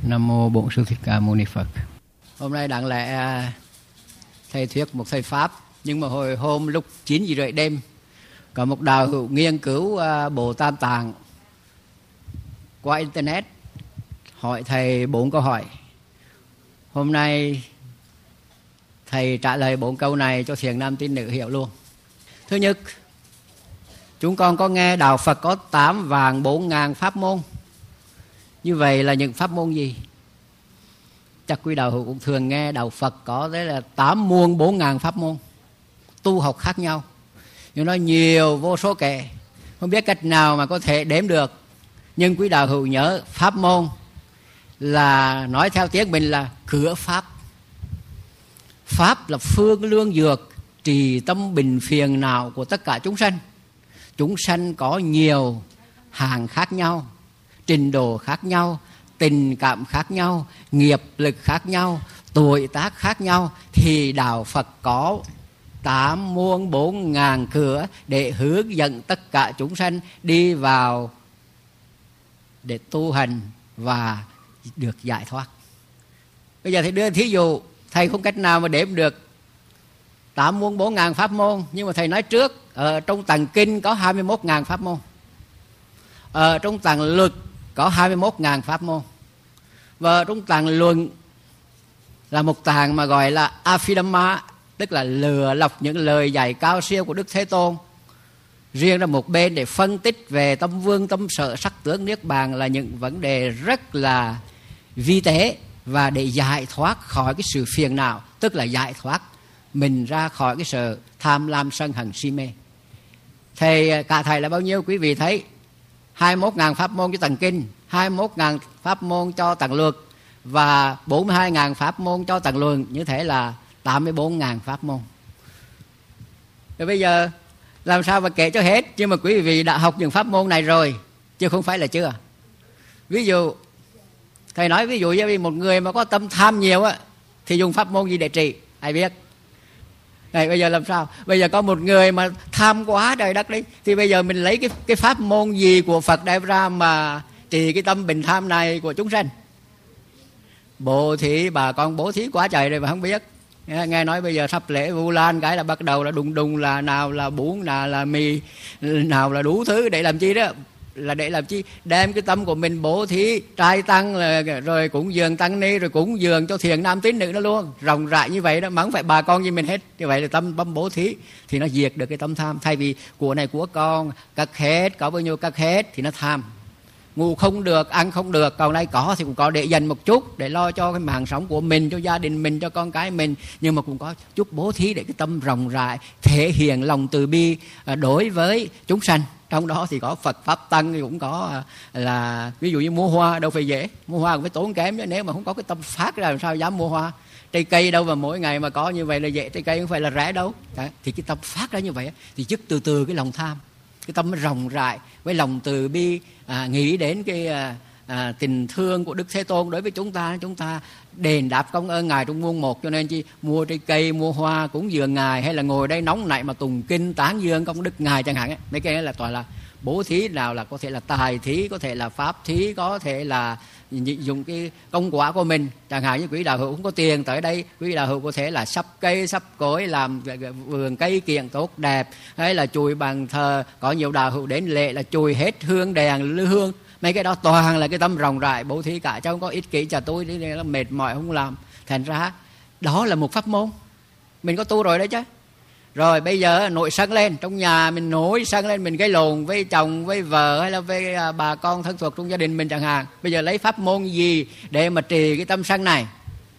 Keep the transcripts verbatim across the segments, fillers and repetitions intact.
Nam mô Bổn Sư Thích Ca Mâu Ni Phật. Hôm nay đáng lẽ thầy thuyết một thầy Pháp, nhưng mà hồi hôm lúc chín giờ rưỡi đêm có một đạo hữu nghiên cứu Bộ Tam Tạng qua internet hỏi thầy bốn câu hỏi. Hôm nay thầy trả lời bốn câu này cho thiện nam tín nữ hiểu luôn. Thứ nhất, chúng con có nghe đạo Phật có tám vạn bốn ngàn pháp môn. Như vậy là những pháp môn gì? Chắc quý đạo hữu cũng thường nghe đạo Phật có đấy là tám muôn bốn ngàn pháp môn tu học khác nhau, nhưng nó nhiều vô số kể, không biết cách nào mà có thể đếm được. Nhưng quý đạo hữu nhớ pháp môn là nói theo tiếng mình là cửa pháp. Pháp là phương lương dược trì tâm bình phiền não của tất cả chúng sanh. Chúng sanh có nhiều hàng khác nhau, trình độ khác nhau, tình cảm khác nhau, nghiệp lực khác nhau, tuổi tác khác nhau, thì đạo Phật có tám muôn bốn ngàn cửa để hướng dẫn tất cả chúng sanh đi vào để tu hành và được giải thoát. Bây giờ thầy đưa thí dụ, thầy không cách nào mà đếm được tám muôn bốn ngàn pháp môn, nhưng mà thầy nói trước, ở trong tạng kinh có hai mươi mốt ngàn pháp môn, ở trong tạng luật có hai mươi mốt ngàn pháp môn, và trong tạng luận là một tạng mà gọi là Abhidhamma, tức là lừa lọc những lời dạy cao siêu của Đức Thế Tôn, riêng ra một bên để phân tích về tâm vương, tâm sở, sắc tướng, niết bàn, là những vấn đề rất là vi tế và để giải thoát khỏi cái sự phiền não, tức là giải thoát mình ra khỏi cái sự tham lam sân hận si mê. Thầy cả thầy là bao nhiêu quý vị thấy? hai mươi mốt ngàn pháp môn cho tạng kinh, hai mươi mốt ngàn pháp môn cho tạng luật và bốn mươi hai ngàn pháp môn cho tạng luận, như thế là tám mươi bốn ngàn pháp môn. Rồi bây giờ làm sao mà kể cho hết, nhưng mà quý vị đã học những pháp môn này rồi chứ không phải là chưa. Ví dụ thầy nói ví dụ như một người mà có tâm tham nhiều á thì dùng pháp môn gì để trị, ai biết? Này, bây giờ làm sao? Bây giờ có một người mà tham quá trời đất đấy, thì bây giờ mình lấy cái, cái pháp môn gì của Phật đem ra mà trị cái tâm bình tham này của chúng sanh? Bố thí, bà con bố thí quá trời rồi mà không biết. Nghe nói bây giờ sắp lễ Vu Lan cái là bắt đầu là đùng đùng, là nào là bún, nào là mì, nào là đủ thứ. Để làm chi đó? Là để làm chi? Đem cái tâm của mình bố thí trai tăng, là rồi cúng dường tăng ni, rồi cúng dường cho thiện nam tín nữ đó luôn, rộng rãi như vậy đó, mà không phải bà con gì mình hết. Như vậy là tâm tâm bố thí thì nó diệt được cái tâm tham. Thay vì của này của con cắt hết, có bao nhiêu cắt hết thì nó tham. Ngủ không được, ăn không được, còn đây có thì cũng có để dành một chút để lo cho cái mạng sống của mình, cho gia đình mình, cho con cái mình, nhưng mà cũng có chút bố thí để cái tâm rộng rãi, thể hiện lòng từ bi đối với chúng sanh. Trong đó thì có Phật Pháp Tăng, thì cũng có là ví dụ như mua hoa đâu phải dễ, mua hoa cũng phải tốn kém chứ, nếu mà không có cái tâm phát ra làm sao dám mua hoa. Trái cây đâu mà mỗi ngày mà có như vậy là dễ, trái cây không phải là rẻ đâu. Đấy, thì cái tâm phát ra như vậy thì dứt từ từ cái lòng tham, cái tâm rộng rãi với lòng từ bi, à, nghĩ đến cái à, à, tình thương của Đức Thế Tôn đối với chúng ta, chúng ta đền đáp công ơn Ngài trong muôn một. Cho nên chi mua trái cây, mua hoa cúng dường Ngài, hay là ngồi đây nóng nảy mà tùng kinh tán dương công đức Ngài chẳng hạn ấy. Mấy cái này là toàn là bố thí, nào là có thể là tài thí, có thể là pháp thí, có thể là dùng cái công quả của mình. Chẳng hạn như quý đạo hữu không có tiền tới đây, quý đạo hữu có thể là sắp cây sắp cối, làm vườn cây kiện tốt đẹp, hay là chùi bàn thờ. Có nhiều đạo hữu đến lễ là chùi hết hương đèn lư hương. Mấy cái đó toàn là cái tâm rộng rãi bố thí cả, chứ không có ích kỷ chà tôi đi là mệt mỏi không làm. Thành ra đó là một pháp môn mình có tu rồi đấy chứ. Rồi bây giờ nổi sân lên, trong nhà mình nổi sân lên, mình gây lồn với chồng, với vợ, hay là với bà con thân thuộc trong gia đình mình chẳng hạn. Bây giờ lấy pháp môn gì để mà trì cái tâm sân này?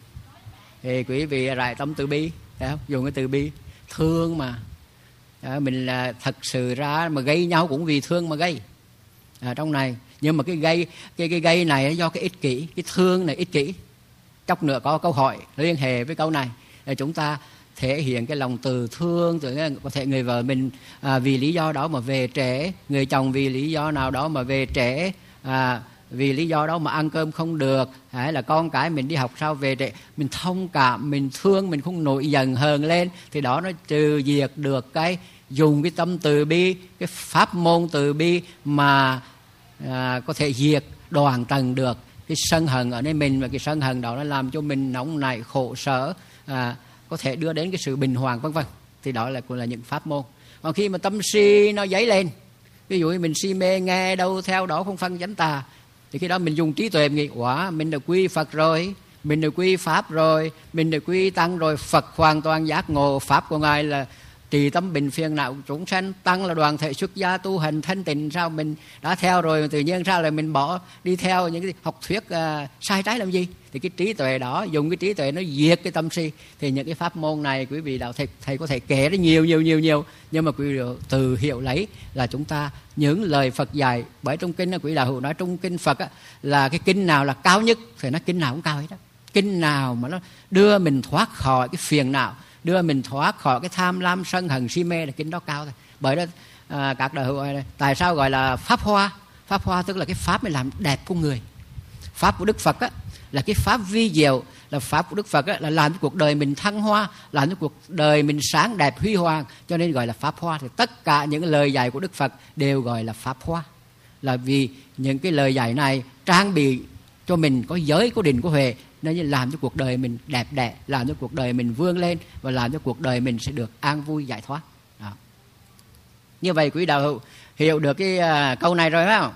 Thì quý vị rải tâm từ bi, thấy không? Dùng cái từ bi, thương mà. À, mình là thật sự ra mà gây nhau cũng vì thương mà gây. À, trong này, nhưng mà cái gây cái cái gây này do cái ích kỷ, cái thương này ích kỷ. Chốc nữa có câu hỏi liên hệ với câu này để chúng ta thể hiện cái lòng từ thương. Từ có thể người vợ mình à, vì lý do đó mà về trễ, người chồng vì lý do nào đó mà về trễ, à, vì lý do đó mà ăn cơm không được, hay là con cái mình đi học sao về trễ, mình thông cảm, mình thương, mình không nổi giận hờn lên, thì đó nó trừ diệt được cái dùng cái tâm từ bi, cái pháp môn từ bi mà à, có thể diệt đoạn tầng được cái sân hận ở nơi mình, và cái sân hận đó nó làm cho mình nóng nảy, khổ sở, à, có thể đưa đến cái sự bình hoàng vân vân. Thì đó là cũng là những pháp môn. Còn khi mà tâm si nó dấy lên, ví dụ như mình si mê nghe đâu theo đó không phân chánh tà, thì khi đó mình dùng trí tuệ, mình nghĩ quả mình đã quy Phật rồi, mình đã quy Pháp rồi, mình đã quy Tăng rồi. Phật hoàn toàn giác ngộ, Pháp của Ngài là trì tâm bình phiền não chúng sanh, Tăng là đoàn thể xuất gia tu hành thanh tịnh. Sao mình đã theo rồi tự nhiên sao lại mình bỏ đi theo những cái học thuyết uh, sai trái làm gì? Thì cái trí tuệ đó, dùng cái trí tuệ nó diệt cái tâm si. Thì những cái pháp môn này quý vị đạo thầy, thầy có thể kể ra nhiều nhiều nhiều nhiều, nhưng mà quý vị từ hiểu lấy là chúng ta những lời Phật dạy. Bởi trong kinh quý đạo hữu nói trong kinh Phật á, là cái kinh nào là cao nhất thì nó kinh nào cũng cao hết đó. Kinh nào mà nó đưa mình thoát khỏi cái phiền não, đưa mình thoát khỏi cái tham lam sân hận si mê là kinh đó cao thôi. Bởi đó à, các đạo hữu ơi, tại sao gọi là pháp hoa? Pháp hoa tức là cái pháp mình làm đẹp con người. Pháp của Đức Phật á, là cái pháp vi diệu, là pháp của Đức Phật á, là làm cho cuộc đời mình thăng hoa, làm cho cuộc đời mình sáng đẹp huy hoàng, cho nên gọi là pháp hoa. Thì tất cả những lời dạy của Đức Phật đều gọi là pháp hoa, là vì những cái lời dạy này trang bị cho mình có giới, có định, có huệ, nên làm cho cuộc đời mình đẹp đẽ, làm cho cuộc đời mình vươn lên, và làm cho cuộc đời mình sẽ được an vui giải thoát. Đó. Như vậy quý đạo hữu hiểu được cái uh, câu này rồi phải không?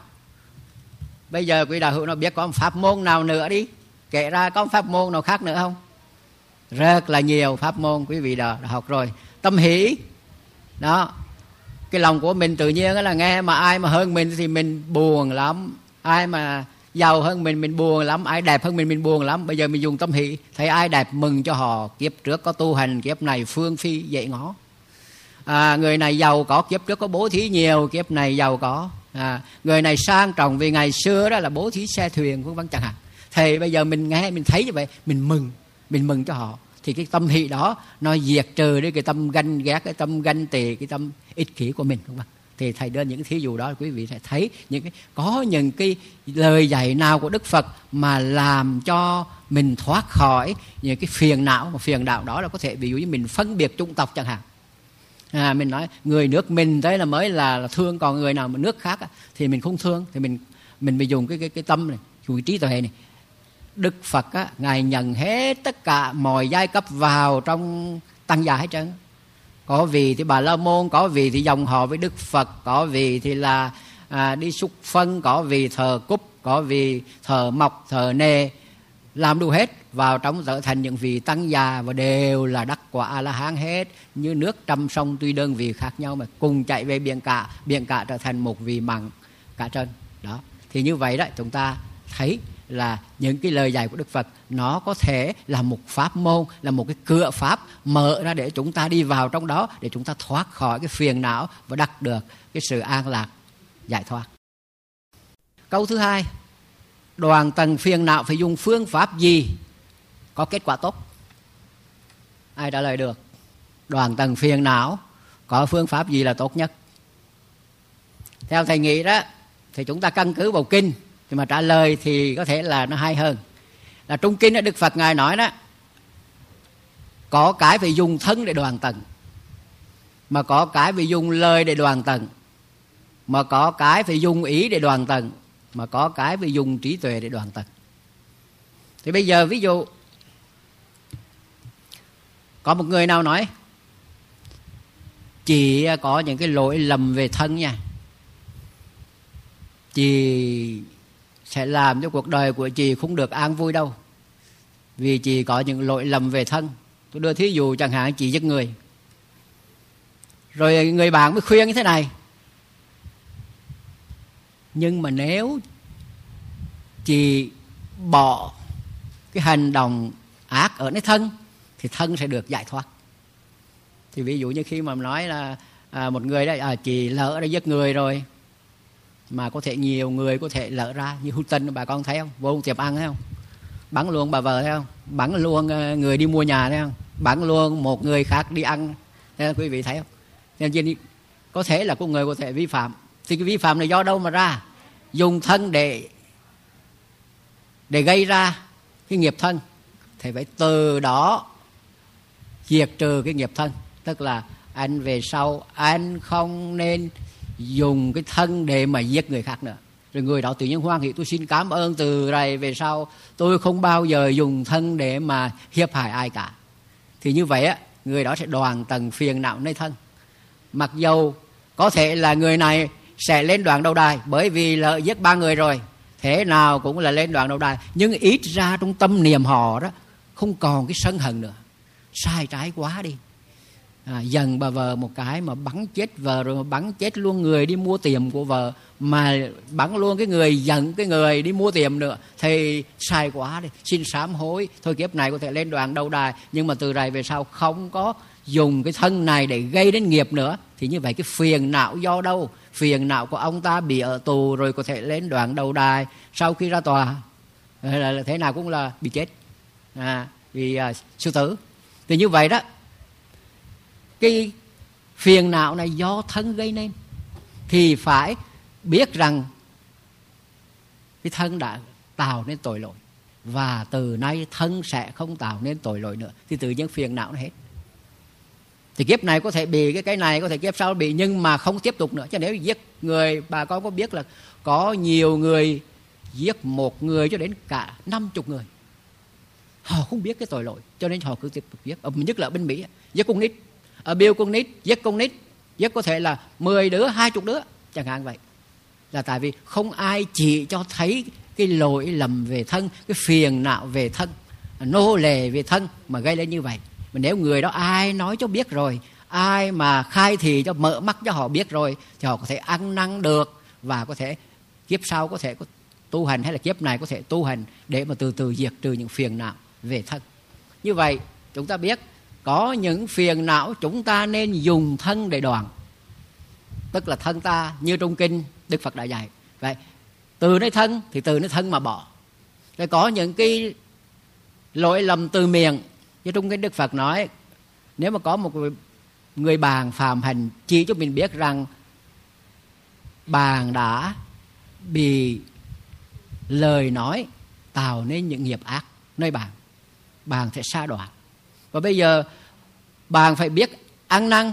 Bây giờ quý đạo hữu nó biết có một pháp môn nào nữa đi, kể ra có một pháp môn nào khác nữa không? Rất là nhiều pháp môn quý vị đã, đã học rồi. Tâm hỷ đó, cái lòng của mình tự nhiên là nghe mà ai mà hơn mình thì mình buồn lắm, ai mà giàu hơn mình mình buồn lắm, ai đẹp hơn mình mình buồn lắm. Bây giờ mình dùng tâm hỷ, thấy ai đẹp mừng cho họ, kiếp trước có tu hành, kiếp này phương phi dễ ngó. À, người này giàu có, kiếp trước có bố thí nhiều, kiếp này giàu có. À, người này sang trọng vì ngày xưa đó là bố thí xe thuyền vân vân chẳng hạn. Thì bây giờ mình nghe mình thấy như vậy, mình mừng, mình mừng cho họ. Thì cái tâm hỷ đó nó diệt trừ đi cái tâm ganh ghét, cái tâm ganh tị, cái tâm ích kỷ của mình, đúng không? Thì thầy đưa những thí dụ đó, quý vị sẽ thấy những cái, có những cái lời dạy nào của Đức Phật mà làm cho mình thoát khỏi những cái phiền não. Mà phiền não đó là có thể ví dụ như mình phân biệt chủng tộc chẳng hạn. À, mình nói người nước mình thế là mới là, là thương, còn người nào mà nước khác thì mình không thương. Thì mình mình bị dùng cái cái cái tâm này, dùng cái trí tuệ này. Đức Phật á, Ngài nhận hết tất cả mọi giai cấp vào trong tăng gia hết trơn. Có vị thì Bà La Môn, có vị thì dòng họ với Đức Phật, có vị thì là à, đi xúc phân, có vị thờ cúc, có vị thờ mộc, thờ nê, làm đủ hết vào trong trở thành những vị tăng già, và đều là đắc quả A La Hán hết. Như nước trăm sông tuy đơn vị khác nhau mà cùng chạy về biển cả, biển cả trở thành một vị mặn cả trơn. Đó. Thì như vậy đó, chúng ta thấy là những cái lời dạy của Đức Phật nó có thể là một pháp môn, là một cái cửa pháp mở ra để chúng ta đi vào trong đó, để chúng ta thoát khỏi cái phiền não và đắc được cái sự an lạc giải thoát. Câu thứ hai, đoạn tận phiền não phải dùng phương pháp gì có kết quả tốt? Ai trả lời được? Đoạn tận phiền não có phương pháp gì là tốt nhất? Theo thầy nghĩ đó, thì chúng ta căn cứ vào kinh, nhưng mà trả lời thì có thể là nó hay hơn. Là trong kinh đó, Đức Phật Ngài nói đó, có cái phải dùng thân để đoạn tận, mà có cái phải dùng lời để đoạn tận, mà có cái phải dùng ý để đoạn tận, mà có cái phải dùng trí tuệ để đoạn tận. Thì bây giờ ví dụ có một người nào nói chị có những cái lỗi lầm về thân nha, chị sẽ làm cho cuộc đời của chị không được an vui đâu, vì chị có những lỗi lầm về thân. Tôi đưa thí dụ chẳng hạn chị giết người, rồi người bạn mới khuyên như thế này: nhưng mà nếu chị bỏ cái hành động ác ở nơi thân thì thân sẽ được giải thoát. Thì ví dụ như khi mà nói là à, một người đấy, à, chị lỡ đã giết người rồi, mà có thể nhiều người có thể lỡ ra, như Houston bà con thấy không, vô tiệm ăn thấy không, bắn luôn bà vợ thấy không, bắn luôn người đi mua nhà thấy không, bắn luôn một người khác đi ăn, thấy quý vị thấy không? Nên có thể là có người có thể vi phạm. Thì cái vi phạm này do đâu mà ra? Dùng thân để để gây ra cái nghiệp thân, thì phải từ đó diệt trừ cái nghiệp thân. Tức là anh về sau anh không nên dùng cái thân để mà giết người khác nữa. Rồi người đó tự nhiên hoan hỷ, tôi xin cảm ơn, từ này về sau tôi không bao giờ dùng thân để mà hiếp hại ai cả. Thì như vậy á, người đó sẽ đoạn tầng phiền não nơi thân. Mặc dầu có thể là người này sẽ lên đoạn đầu đài, bởi vì lỡ giết ba người rồi, thế nào cũng là lên đoạn đầu đài, nhưng ít ra trong tâm niệm họ đó không còn cái sân hận nữa. Sai trái quá đi, à, dần bà vợ một cái mà bắn chết vợ, rồi mà bắn chết luôn người đi mua tiệm của vợ, mà bắn luôn cái người giận cái người đi mua tiệm nữa, thì sai quá đi, xin sám hối. Thôi kiếp này có thể lên đoạn đầu đài, nhưng mà từ này về sau không có dùng cái thân này để gây đến nghiệp nữa. Thì như vậy cái phiền não do đâu? Phiền não của ông ta bị ở tù rồi có thể lên đoạn đầu đài, sau khi ra tòa là thế nào cũng là bị chết, à, bị à, sư tử. Thì như vậy đó, cái phiền não này do thân gây nên, thì phải biết rằng cái thân đã tạo nên tội lỗi, và từ nay thân sẽ không tạo nên tội lỗi nữa, thì tự nhiên phiền não nó hết. Thì kiếp này có thể bị cái cái này, có thể kiếp sau bị, nhưng mà không tiếp tục nữa. Chứ nếu giết người, bà con có biết là có nhiều người giết một người cho đến cả năm chục người, họ không biết cái tội lỗi, cho nên họ cứ tiếp tục giết. Nhất là ở bên Mỹ, giết con nít, ở Bill con nít, giết con nít, giết có thể là mười đứa, hai chục đứa chẳng hạn vậy. Là tại vì không ai chỉ cho thấy cái lỗi lầm về thân, cái phiền não về thân, nô lệ về thân mà gây lên như vậy. Mà nếu người đó ai nói cho biết rồi, ai mà khai thị cho, mở mắt cho họ biết rồi, thì họ có thể ăn năn được, và có thể kiếp sau có thể có tu hành, hay là kiếp này có thể tu hành để mà từ từ diệt trừ những phiền não về thân. Như vậy chúng ta biết có những phiền não chúng ta nên dùng thân để đoạn, tức là thân ta như trong kinh Đức Phật đã dạy vậy, từ nơi thân thì từ nơi thân mà bỏ. Rồi có những cái lỗi lầm từ miệng, như trong kinh Đức Phật nói, nếu mà có một người bạn phạm hành chỉ cho mình biết rằng bạn đã bị lời nói tạo nên những nghiệp ác nơi bạn, bạn sẽ sa đọa. Và bây giờ bạn phải biết ăn năn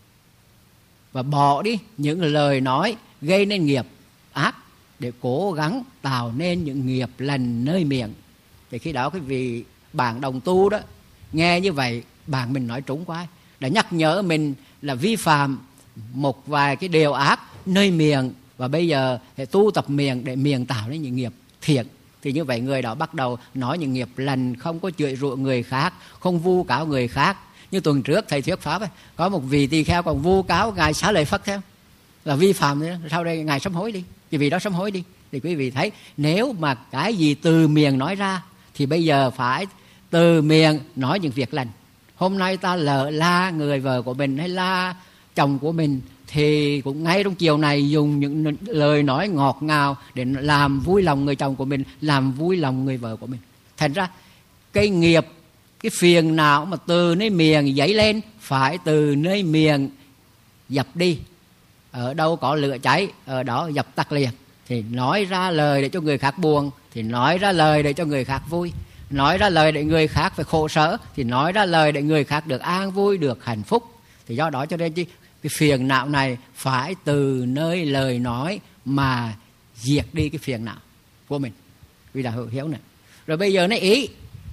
và bỏ đi những lời nói gây nên nghiệp ác, để cố gắng tạo nên những nghiệp lành nơi miệng. Thì khi đó cái vị bạn đồng tu đó nghe như vậy, bạn mình nói trúng quá, đã nhắc nhở mình là vi phạm một vài cái điều ác nơi miệng, và bây giờ phải tu tập miệng để miệng tạo nên những nghiệp thiện. Thì như vậy người đó bắt đầu nói những nghiệp lành, không có chửi rủa người khác, không vu cáo người khác. Như tuần trước thầy thuyết pháp ấy, có một vị tỳ kheo còn vu cáo ngài Xá Lợi Phất theo, là vi phạm nữa. Sau đây ngài sám hối đi, thì vì đó sám hối đi. Thì quý vị thấy, nếu mà cái gì từ miệng nói ra thì bây giờ phải từ miệng nói những việc lành. Hôm nay ta lỡ la người vợ của mình hay la chồng của mình, thì cũng ngay trong chiều này dùng những lời nói ngọt ngào để làm vui lòng người chồng của mình, làm vui lòng người vợ của mình. Thành ra cái nghiệp, cái phiền não mà từ nơi miệng dấy lên phải từ nơi miệng dập đi. Ở đâu có lửa cháy, ở đó dập tắt liền. Thì nói ra lời để cho người khác buồn, thì nói ra lời để cho người khác vui. Nói ra lời để người khác phải khổ sở, thì nói ra lời để người khác được an vui, được hạnh phúc. Thì do đó cho nên cái phiền não này phải từ nơi lời nói mà diệt đi cái phiền não của mình. Vì là hữu hiếu này. Rồi bây giờ nó ý,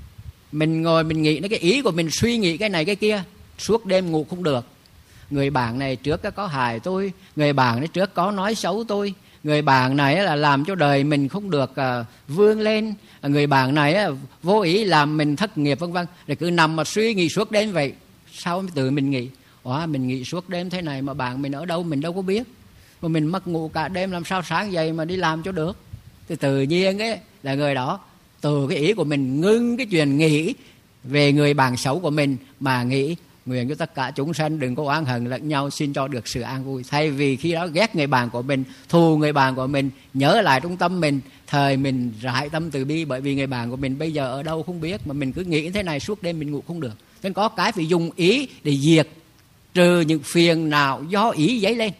mình ngồi mình nghĩ, cái ý của mình suy nghĩ cái này cái kia, suốt đêm ngủ không được. Người bạn này trước có hại tôi, người bạn này trước có nói xấu tôi, người bạn này là làm cho đời mình không được uh, vươn lên, người bạn này uh, vô ý làm mình thất nghiệp vân vân. Rồi cứ nằm mà suy nghĩ suốt đêm vậy. Sao mới tự mình nghĩ, ủa mình nghĩ suốt đêm thế này mà bạn mình ở đâu mình đâu có biết, mà mình mất ngủ cả đêm, làm sao sáng dậy mà đi làm cho được. Thì tự nhiên ấy là người đó từ cái ý của mình ngưng cái chuyện nghĩ về người bạn xấu của mình, mà nghĩ nguyện cho tất cả chúng sanh đừng có oán hận lẫn nhau, xin cho được sự an vui. Thay vì khi đó ghét người bạn của mình, thù người bạn của mình, nhớ lại trong tâm mình, thời mình rải tâm từ bi, bởi vì người bạn của mình bây giờ ở đâu không biết, mà mình cứ nghĩ thế này suốt đêm mình ngủ không được. Nên có cái phải dùng ý để diệt trừ những phiền nào do ý dấy lên.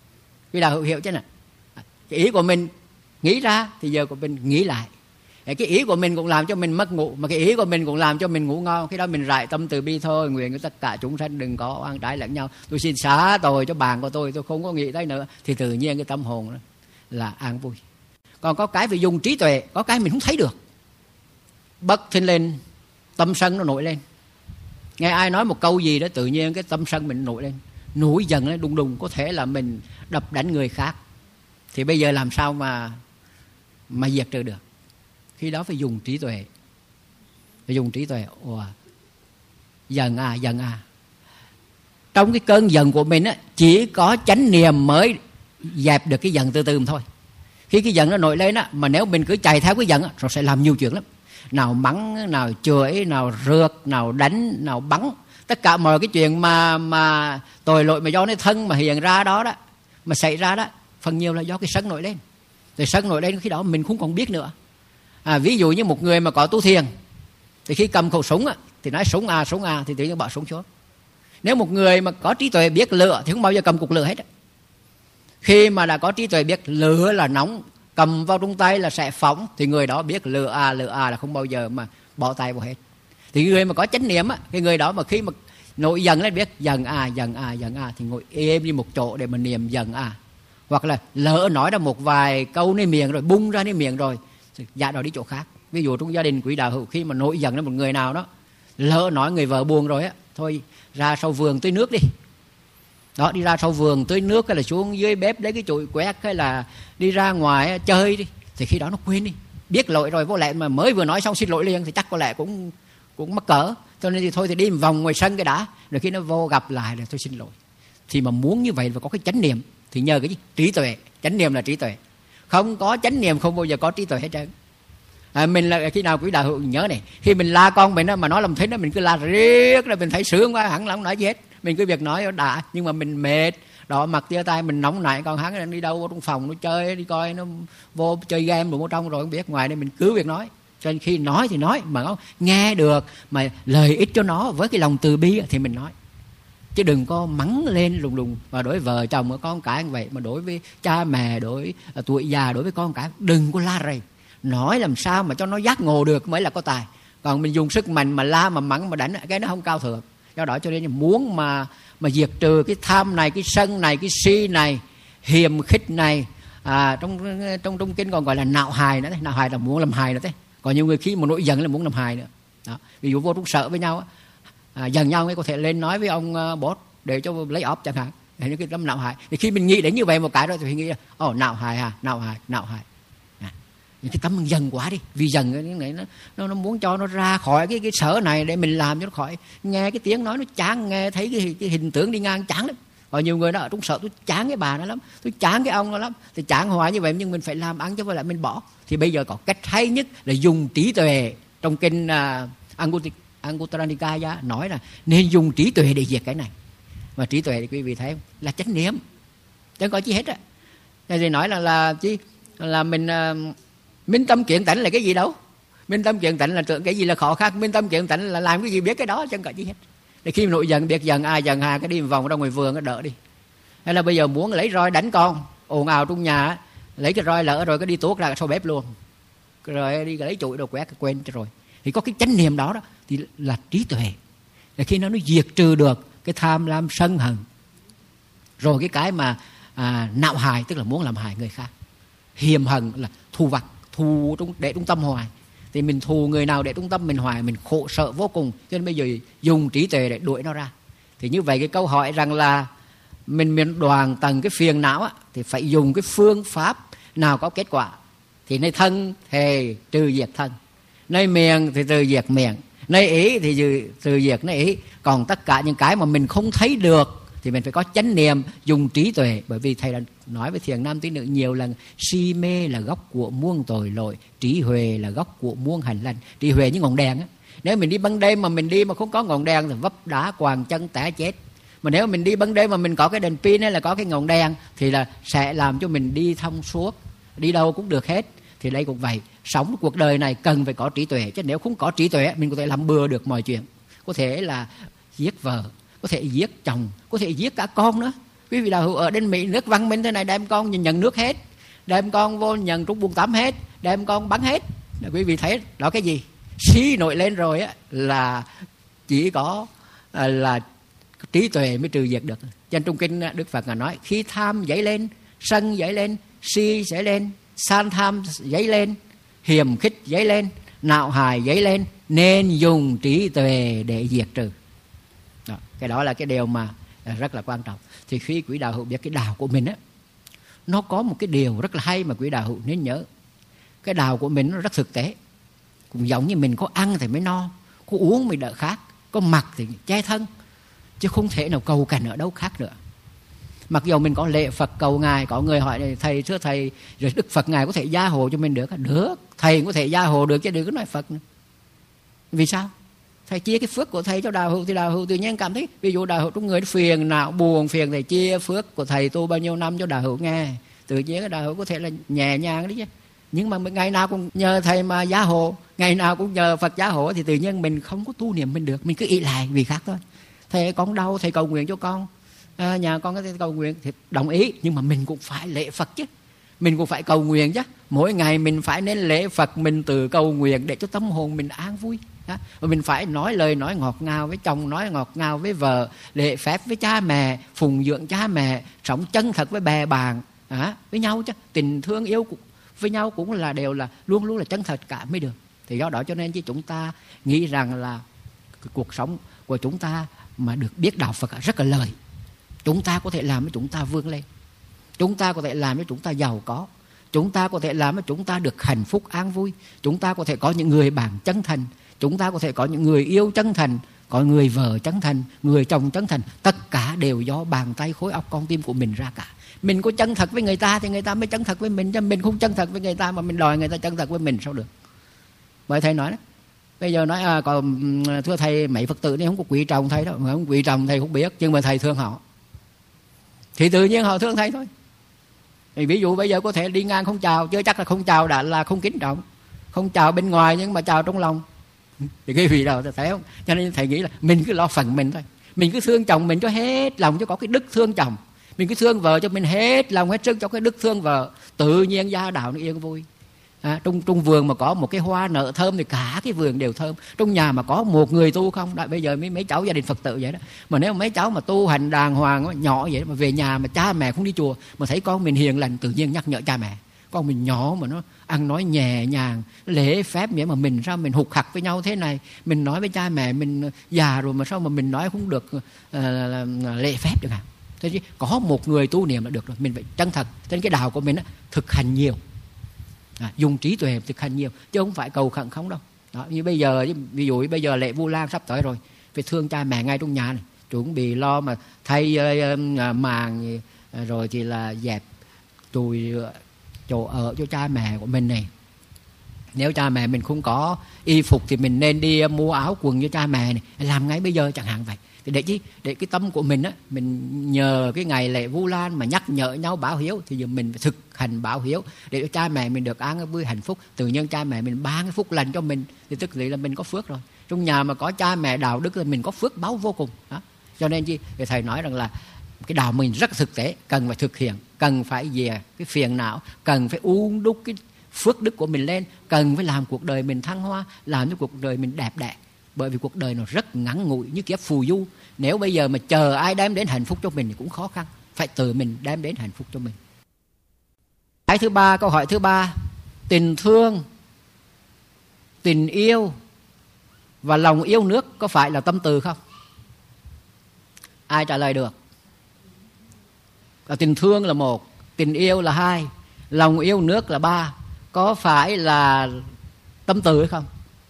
Vì là hữu hiệu chứ nè. Cái ý của mình nghĩ ra thì giờ của mình nghĩ lại. Cái ý của mình cũng làm cho mình mất ngủ, mà cái ý của mình cũng làm cho mình ngủ ngon. Khi đó mình rải tâm từ bi thôi, nguyện cho tất cả chúng sanh đừng có oan trái lẫn nhau, tôi xin xá tội cho bạn của tôi, tôi không có nghĩ tới nữa. Thì tự nhiên cái tâm hồn đó là an vui. Còn có cái phải dùng trí tuệ, có cái mình không thấy được. Bất thình lên tâm sân nó nổi lên. Nghe ai nói một câu gì đó tự nhiên cái tâm sân mình nổi lên, nổi dần lên đùng đùng, có thể là mình đập đánh người khác. Thì bây giờ làm sao mà mà diệt trừ được? Khi đó phải dùng trí tuệ. Phải dùng trí tuệ. Ồ, dần à, dần à. Trong cái cơn giận của mình á, chỉ có chánh niệm mới dẹp được cái giận từ từ thôi. Khi cái giận nó nổi lên á, mà nếu mình cứ chạy theo cái giận á, rồi sẽ làm nhiều chuyện lắm. Nào mắng, nào chửi, nào rượt, nào đánh, nào bắn. Tất cả mọi cái chuyện mà mà tội lỗi mà do nó thân mà hiện ra đó đó, mà xảy ra đó, phần nhiều là do cái sân nổi lên. Thì sân nổi lên khi đó mình không còn biết nữa. À, ví dụ như một người mà có tu thiền, thì khi cầm khẩu súng á, thì nói súng à, súng à, thì tự nhiên bỏ súng xuống. Nếu một người mà có trí tuệ biết lửa thì không bao giờ cầm cục lửa hết á. Khi mà đã có trí tuệ biết lửa là nóng, cầm vào trong tay là sẽ phóng, thì người đó biết lửa à, lửa à là không bao giờ mà bỏ tay vào hết. Thì người mà có chánh niệm á, cái người đó mà khi mà nổi giận lên biết dần à, dần à, dần à, thì ngồi êm đi một chỗ để mà niệm dần à. Hoặc là lỡ nói ra một vài câuในmiệng rồi bung raในmiệng rồi, dạ đòi đi chỗ khác. Ví dụ trong gia đình quý đạo hữu, khi mà nổi giận lên một người nào đó, lỡ nói người vợ buồn rồi á, thôi ra sau vườn tưới nước đi. Đó, đi ra sau vườn tưới nước, hay là xuống dưới bếp lấy cái chổi quét, hay là đi ra ngoài chơi đi. Thì khi đó nó quên đi, biết lỗi rồi, vô lẽ mà mới vừa nói xong xin lỗi liền thì chắc có lẽ cũng cũng mắc cỡ. Cho nên thì thôi thì đi một vòng ngoài sân cái đã, rồi khi nó vô gặp lại là tôi xin lỗi. Thì mà muốn như vậy và có cái chánh niệm thì nhờ cái gì? Trí tuệ. Chánh niệm là trí tuệ. Không có chánh niệm không bao giờ có trí tuệ hết trơn. À, mình là khi nào quý đạo hữu nhớ này, khi mình la con mình đó, mà nói làm thế đó, mình cứ la riết là mình thấy sướng quá, hẳn là không nói gì hết. Mình cứ việc nói đã, nhưng mà mình mệt, đỏ mặt tia tay, mình nóng nảy. Còn hắn đang đi đâu trong phòng nó chơi, đi coi nó vô chơi game rồi, vô trong rồi không biết, ngoài đây mình cứ việc nói. Cho nên khi nói thì nói mà nó nghe được, mà lợi ích cho nó với cái lòng từ bi thì mình nói. Chứ đừng có mắng lên lùng lùng. Và đối với vợ chồng với con cái như vậy, mà đối với cha mẹ, đối với tuổi già, đối với con cái, đừng có la rầy. Nói làm sao mà cho nó giác ngộ được mới là có tài. Còn mình dùng sức mạnh mà la, mà mắng, mà đánh, cái nó không cao thượng. Do đó cho nên muốn mà mà diệt trừ cái tham này, cái sân này, cái si này, hiềm khích này, à, trong trong trong kinh còn gọi là nạo hài nữa. Nạo hài là muốn làm hài nữa thế. Còn nhiều người khi mà nổi giận là muốn làm hài nữa. Đó. Ví dụ vô trong sợ với nhau, à, giận nhau ấy có thể lên nói với ông uh, boss để cho lấy ốp chẳng hạn. Những cái tâm nạo hài. Thì khi mình nghĩ đến như vậy một cái rồi thì nghĩ là ồ, nạo hài à, nạo hài, nạo hài. À, những cái tâm dần quá đi, vì dần cái này nó, nó nó muốn cho nó ra khỏi cái cái sở này để mình làm cho nó khỏi. Nghe cái tiếng nói nó chán, nghe thấy cái, cái hình tượng đi ngang chán lắm. Còn nhiều người đó ở trong sở, tôi chán cái bà nó lắm, tôi chán cái ông nó lắm, thì chán hoài như vậy, nhưng mình phải làm ăn chứ không phải là mình bỏ. Thì bây giờ có cách hay nhất là dùng trí tuệ. Trong kinh uh, Anguttara Nikaya nói là nên dùng trí tuệ để diệt cái này. Và trí tuệ thì quý vị thấy là chánh niệm, chẳng có chi hết á. Thì nói là là chi là mình uh, minh tâm kiện tánh là cái gì đâu. Minh tâm kiện tánh là tưởng cái gì là khó khăn. Minh tâm kiện tánh là làm cái gì biết cái đó, chẳng có chi hết. Để khi nổi giận biết dần ai dần hà, cái đi một vòng ra ngoài vườn nó đỡ đi. Hay là bây giờ muốn lấy roi đánh con ồn ào trong nhà, lấy cái roi lỡ rồi cái đi tuốt ra sau bếp luôn, rồi đi lấy chổi đồ quét quên rồi. Thì có cái chánh niệm đó đó thì là trí tuệ. Để khi nó nó diệt trừ được cái tham lam sân hận, rồi cái cái mà à, nạo hài tức là muốn làm hại người khác, hiềm hận là thù vặt, thù trong để trong tâm hoài. Thì mình thù người nào để trung tâm mình hoài, mình khổ sợ vô cùng. Cho nên bây giờ dùng trí tuệ để đuổi nó ra. Thì như vậy cái câu hỏi rằng là mình miễn đoàn tầng cái phiền não á, thì phải dùng cái phương pháp nào có kết quả. Thì nơi thân thì trừ diệt thân, nơi miệng thì trừ diệt miệng, nơi ý thì trừ, trừ diệt nơi ý. Còn tất cả những cái mà mình không thấy được thì mình phải có chánh niệm, dùng trí tuệ. Bởi vì thầy đã nói với thiền nam tín nữ nhiều lần, si mê là gốc của muôn tội lỗi, trí huệ là gốc của muôn hành lành. Trí huệ như ngọn đèn á, nếu mình đi ban đêm mà mình đi mà không có ngọn đèn thì vấp đá quàng chân té chết. Mà nếu mình đi ban đêm mà mình có cái đèn pin hay là có cái ngọn đèn thì là sẽ làm cho mình đi thông suốt, đi đâu cũng được hết. Thì đây cũng vậy, sống cuộc đời này cần phải có trí tuệ. Chứ nếu không có trí tuệ mình có thể làm bừa được mọi chuyện. Có thể là giết vợ, có thể giết chồng, có thể giết cả con nữa. Quý vị đạo hữu ở bên Mỹ nước văn minh thế này, đem con nhận nước hết, đem con vô nhận trong buồng tắm hết, đem con bắn hết. Quý vị thấy đó cái gì? Si nổi lên rồi á là chỉ có là trí tuệ mới trừ diệt được. Trên trong kinh Đức Phật nói khi tham dấy lên, sân dấy lên, si dấy lên, san tham dấy lên, hiềm khích dấy lên, nạo hài dấy lên, nên dùng trí tuệ để diệt trừ. Đó, cái đó là cái điều mà rất là quan trọng. Thì khi quý đạo hữu biết cái đạo của mình á, nó có một cái điều rất là hay mà quý đạo hữu nên nhớ. Cái đạo của mình nó rất thực tế. Cũng giống như mình có ăn thì mới no, có uống mới đỡ khát, có mặc thì che thân, chứ không thể nào cầu cạnh ở đâu khác nữa. Mặc dù mình có lễ Phật cầu Ngài, có người hỏi thầy, thưa thầy, rồi Đức Phật Ngài có thể gia hộ cho mình được? Được, thầy có thể gia hộ được, chứ đừng có nói Phật nữa. Vì sao? Thầy chia cái phước của thầy cho đạo hữu thì đạo hữu tự nhiên cảm thấy, ví dụ đạo hữu trong người phiền não buồn phiền, thầy chia phước của thầy tu bao nhiêu năm cho đạo hữu nghe, tự nhiên cái đạo hữu có thể là nhẹ nhàng đấy chứ. Nhưng mà ngày nào cũng nhờ thầy mà gia hộ, ngày nào cũng nhờ Phật gia hộ, thì tự nhiên mình không có tu niệm mình được, mình cứ ỷ lại vì khác thôi. Thầy con đau, thầy cầu nguyện cho con, à, nhà con có thể cầu nguyện thì đồng ý, nhưng mà mình cũng phải lễ Phật chứ, mình cũng phải cầu nguyện chứ. Mỗi ngày mình phải nên lễ Phật, mình tự cầu nguyện để cho tâm hồn mình an vui. Đó. Và mình phải nói lời nói ngọt ngào với chồng, nói ngọt ngào với vợ, lễ phép với cha mẹ, phụng dưỡng cha mẹ, sống chân thật với bè bạn, à, với nhau chứ. Tình thương yêu với nhau cũng là đều là luôn luôn là chân thật cả mới được. Thì do đó cho nên chứ chúng ta nghĩ rằng là cuộc sống của chúng ta mà được biết đạo Phật rất là lời. Chúng ta có thể làm cho chúng ta vươn lên, chúng ta có thể làm cho chúng ta giàu có, chúng ta có thể làm cho chúng ta được hạnh phúc an vui, chúng ta có thể có những người bạn chân thành, chúng ta có thể có những người yêu chân thành, có người vợ chân thành, người chồng chân thành. Tất cả đều do bàn tay khối óc con tim của mình ra cả. Mình có chân thật với người ta thì người ta mới chân thật với mình, chứ mình không chân thật với người ta mà mình đòi người ta chân thật với mình sao được. Bởi thầy nói đó, bây giờ nói à, còn thưa thầy, mấy Phật tử này không có quý trọng thầy đâu, không quý trọng thầy không biết, nhưng mà thầy thương họ thì tự nhiên họ thương thầy thôi. Thì ví dụ bây giờ có thể đi ngang không chào, chưa chắc là không chào đã là không kính trọng. Không chào bên ngoài nhưng mà chào trong lòng thì cái vị đâu thấy không? Cho nên thầy nghĩ là mình cứ lo phần mình thôi, mình cứ thương chồng mình cho hết lòng, cho có cái đức thương chồng, mình cứ thương vợ cho mình hết lòng hết sức cho cái đức thương vợ, tự nhiên gia đạo nó yên vui. À, trong, trong vườn mà có một cái hoa nở thơm thì cả cái vườn đều thơm. Trong nhà mà có một người tu không, đã bây giờ mấy mấy cháu gia đình Phật tử vậy đó, mà nếu mấy cháu mà tu hành đàng hoàng nhỏ vậy đó, mà về nhà mà cha mẹ không đi chùa mà thấy con mình hiền lành, tự nhiên nhắc nhở cha mẹ. Con mình nhỏ mà nó ăn nói nhẹ nhàng, lễ phép vậy mà mình sao mình hụt hặc với nhau thế này. Mình nói với cha mẹ mình già rồi mà sao mà mình nói không được uh, lễ phép được hả? Thế chứ có một người tu niệm là được rồi, mình phải chân thật. Cho nên cái đạo của mình á, thực hành nhiều, à, dùng trí tuệ thực hành nhiều, chứ không phải cầu khẩn không đâu. Đó, như bây giờ, ví dụ bây giờ lễ Vu Lan sắp tới rồi, phải thương cha mẹ ngay trong nhà này, chuẩn bị lo mà thay uh, màn uh, rồi thì là dẹp chùi uh, chỗ ở cho cha mẹ của mình này. Nếu cha mẹ mình không có y phục thì mình nên đi mua áo quần cho cha mẹ này, làm ngay bây giờ chẳng hạn vậy. Thì để chi? Để cái tâm của mình á, mình nhờ cái ngày lễ Vu Lan mà nhắc nhở nhau báo hiếu, thì giờ mình phải thực hành báo hiếu để cho cha mẹ mình được an vui hạnh phúc. Tự nhiên cha mẹ mình ban cái phúc lành cho mình thì tức là mình có phước rồi. Trong nhà mà có cha mẹ đạo đức thì mình có phước báo vô cùng. Đó. Cho nên chi? Thì thầy nói rằng là cái đạo mình rất thực tế, cần phải thực hiện, cần phải về cái phiền não, cần phải uống đúc cái phước đức của mình lên, cần phải làm cuộc đời mình thăng hoa, làm cho cuộc đời mình đẹp đẽ. Bởi vì cuộc đời nó rất ngắn ngủi như kiếp phù du. Nếu bây giờ mà chờ ai đem đến hạnh phúc cho mình thì cũng khó khăn, phải tự mình đem đến hạnh phúc cho mình. Cái thứ ba, câu hỏi thứ ba, tình thương, tình yêu và lòng yêu nước có phải là tâm từ không? Ai trả lời được? Tình thương là một, tình yêu là hai, lòng yêu nước là ba. Có phải là tâm từ hay không?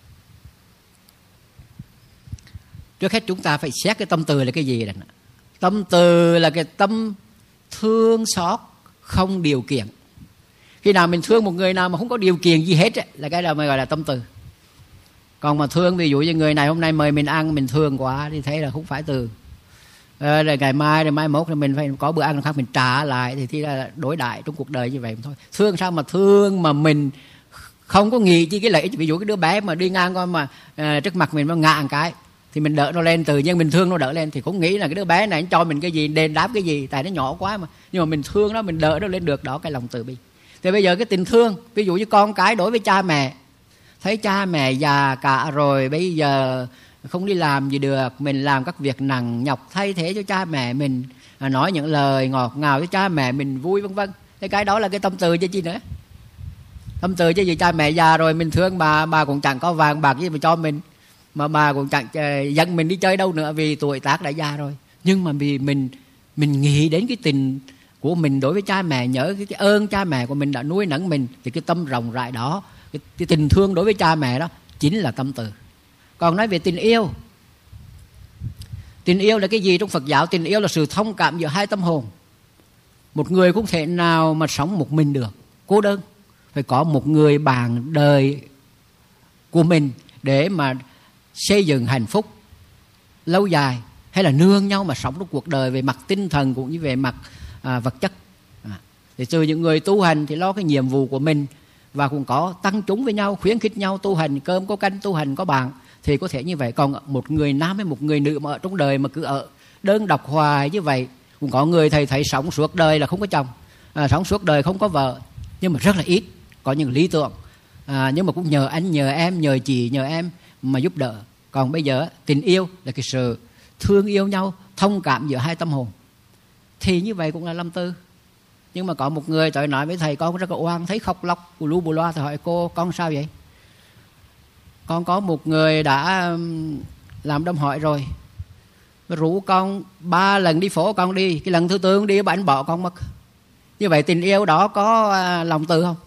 Trước hết chúng ta phải xét cái tâm từ là cái gì. Tâm từ là cái tâm thương xót không điều kiện. Khi nào mình thương một người nào mà không có điều kiện gì hết là cái đó mới gọi là tâm từ. Còn mà thương, ví dụ như người này hôm nay mời mình ăn, mình thương quá thì thấy là không phải từ. À, rồi ngày mai, rồi mai mốt thì mình phải có bữa ăn khác mình trả lại, thì thì là đối đại trong cuộc đời như vậy thôi. Thương sao mà thương mà mình không có nghĩ chi cái lợi ích. Ví dụ cái đứa bé mà đi ngang qua mà à, trước mặt mình nó ngã một cái thì mình đỡ nó lên, tự nhiên mình thương nó đỡ lên, thì cũng nghĩ là cái đứa bé này nó cho mình cái gì, đền đáp cái gì, tại nó nhỏ quá mà, nhưng mà mình thương nó, mình đỡ nó lên được, đó cái lòng từ bi. Thì bây giờ cái tình thương, ví dụ như con cái đối với cha mẹ, thấy cha mẹ già cả rồi, bây giờ không đi làm gì được, mình làm các việc nặng nhọc thay thế cho cha mẹ mình, nói những lời ngọt ngào cho cha mẹ mình vui vân vân. Cái cái đó là cái tâm từ chứ chi nữa. Tâm từ chứ gì, cha mẹ già rồi mình thương bà, bà cũng chẳng có vàng bạc gì mà cho mình, mà bà cũng chẳng dẫn mình đi chơi đâu nữa vì tuổi tác đã già rồi. Nhưng mà vì mình mình nghĩ đến cái tình của mình đối với cha mẹ, nhớ cái, cái ơn cha mẹ của mình đã nuôi nấng mình, thì cái tâm rộng rãi đó, cái, cái tình thương đối với cha mẹ đó chính là tâm từ. Còn nói về tình yêu, tình yêu là cái gì trong Phật giáo? Tình yêu là sự thông cảm giữa hai tâm hồn. Một người không thể nào mà sống một mình được, cô đơn, phải có một người bạn đời của mình để mà xây dựng hạnh phúc lâu dài, hay là nương nhau mà sống trong cuộc đời về mặt tinh thần cũng như về mặt à, vật chất. À, thì từ những người tu hành thì lo cái nhiệm vụ của mình, và cũng có tăng chúng với nhau, khuyến khích nhau tu hành, cơm có canh tu hành có bạn, thì có thể như vậy. Còn một người nam hay một người nữ mà ở trong đời mà cứ ở đơn độc hoài như vậy, cũng có người thầy thấy sống suốt đời là không có chồng, à, sống suốt đời không có vợ, nhưng mà rất là ít, có những lý tưởng, à, nhưng mà cũng nhờ anh, nhờ em, nhờ chị, nhờ em mà giúp đỡ. Còn bây giờ tình yêu là cái sự thương yêu nhau, thông cảm giữa hai tâm hồn, thì như vậy cũng là lâm tư. Nhưng mà có một người tới nói với thầy, con rất là oan, thấy khóc lóc bù lu bù loa. Thầy hỏi cô, con sao vậy? Con có một người đã làm đâm hỏi rồi, rủ con ba lần đi phố con đi, cái lần thứ tư đi bà anh bỏ con mất. Như vậy tình yêu đó có lòng từ không?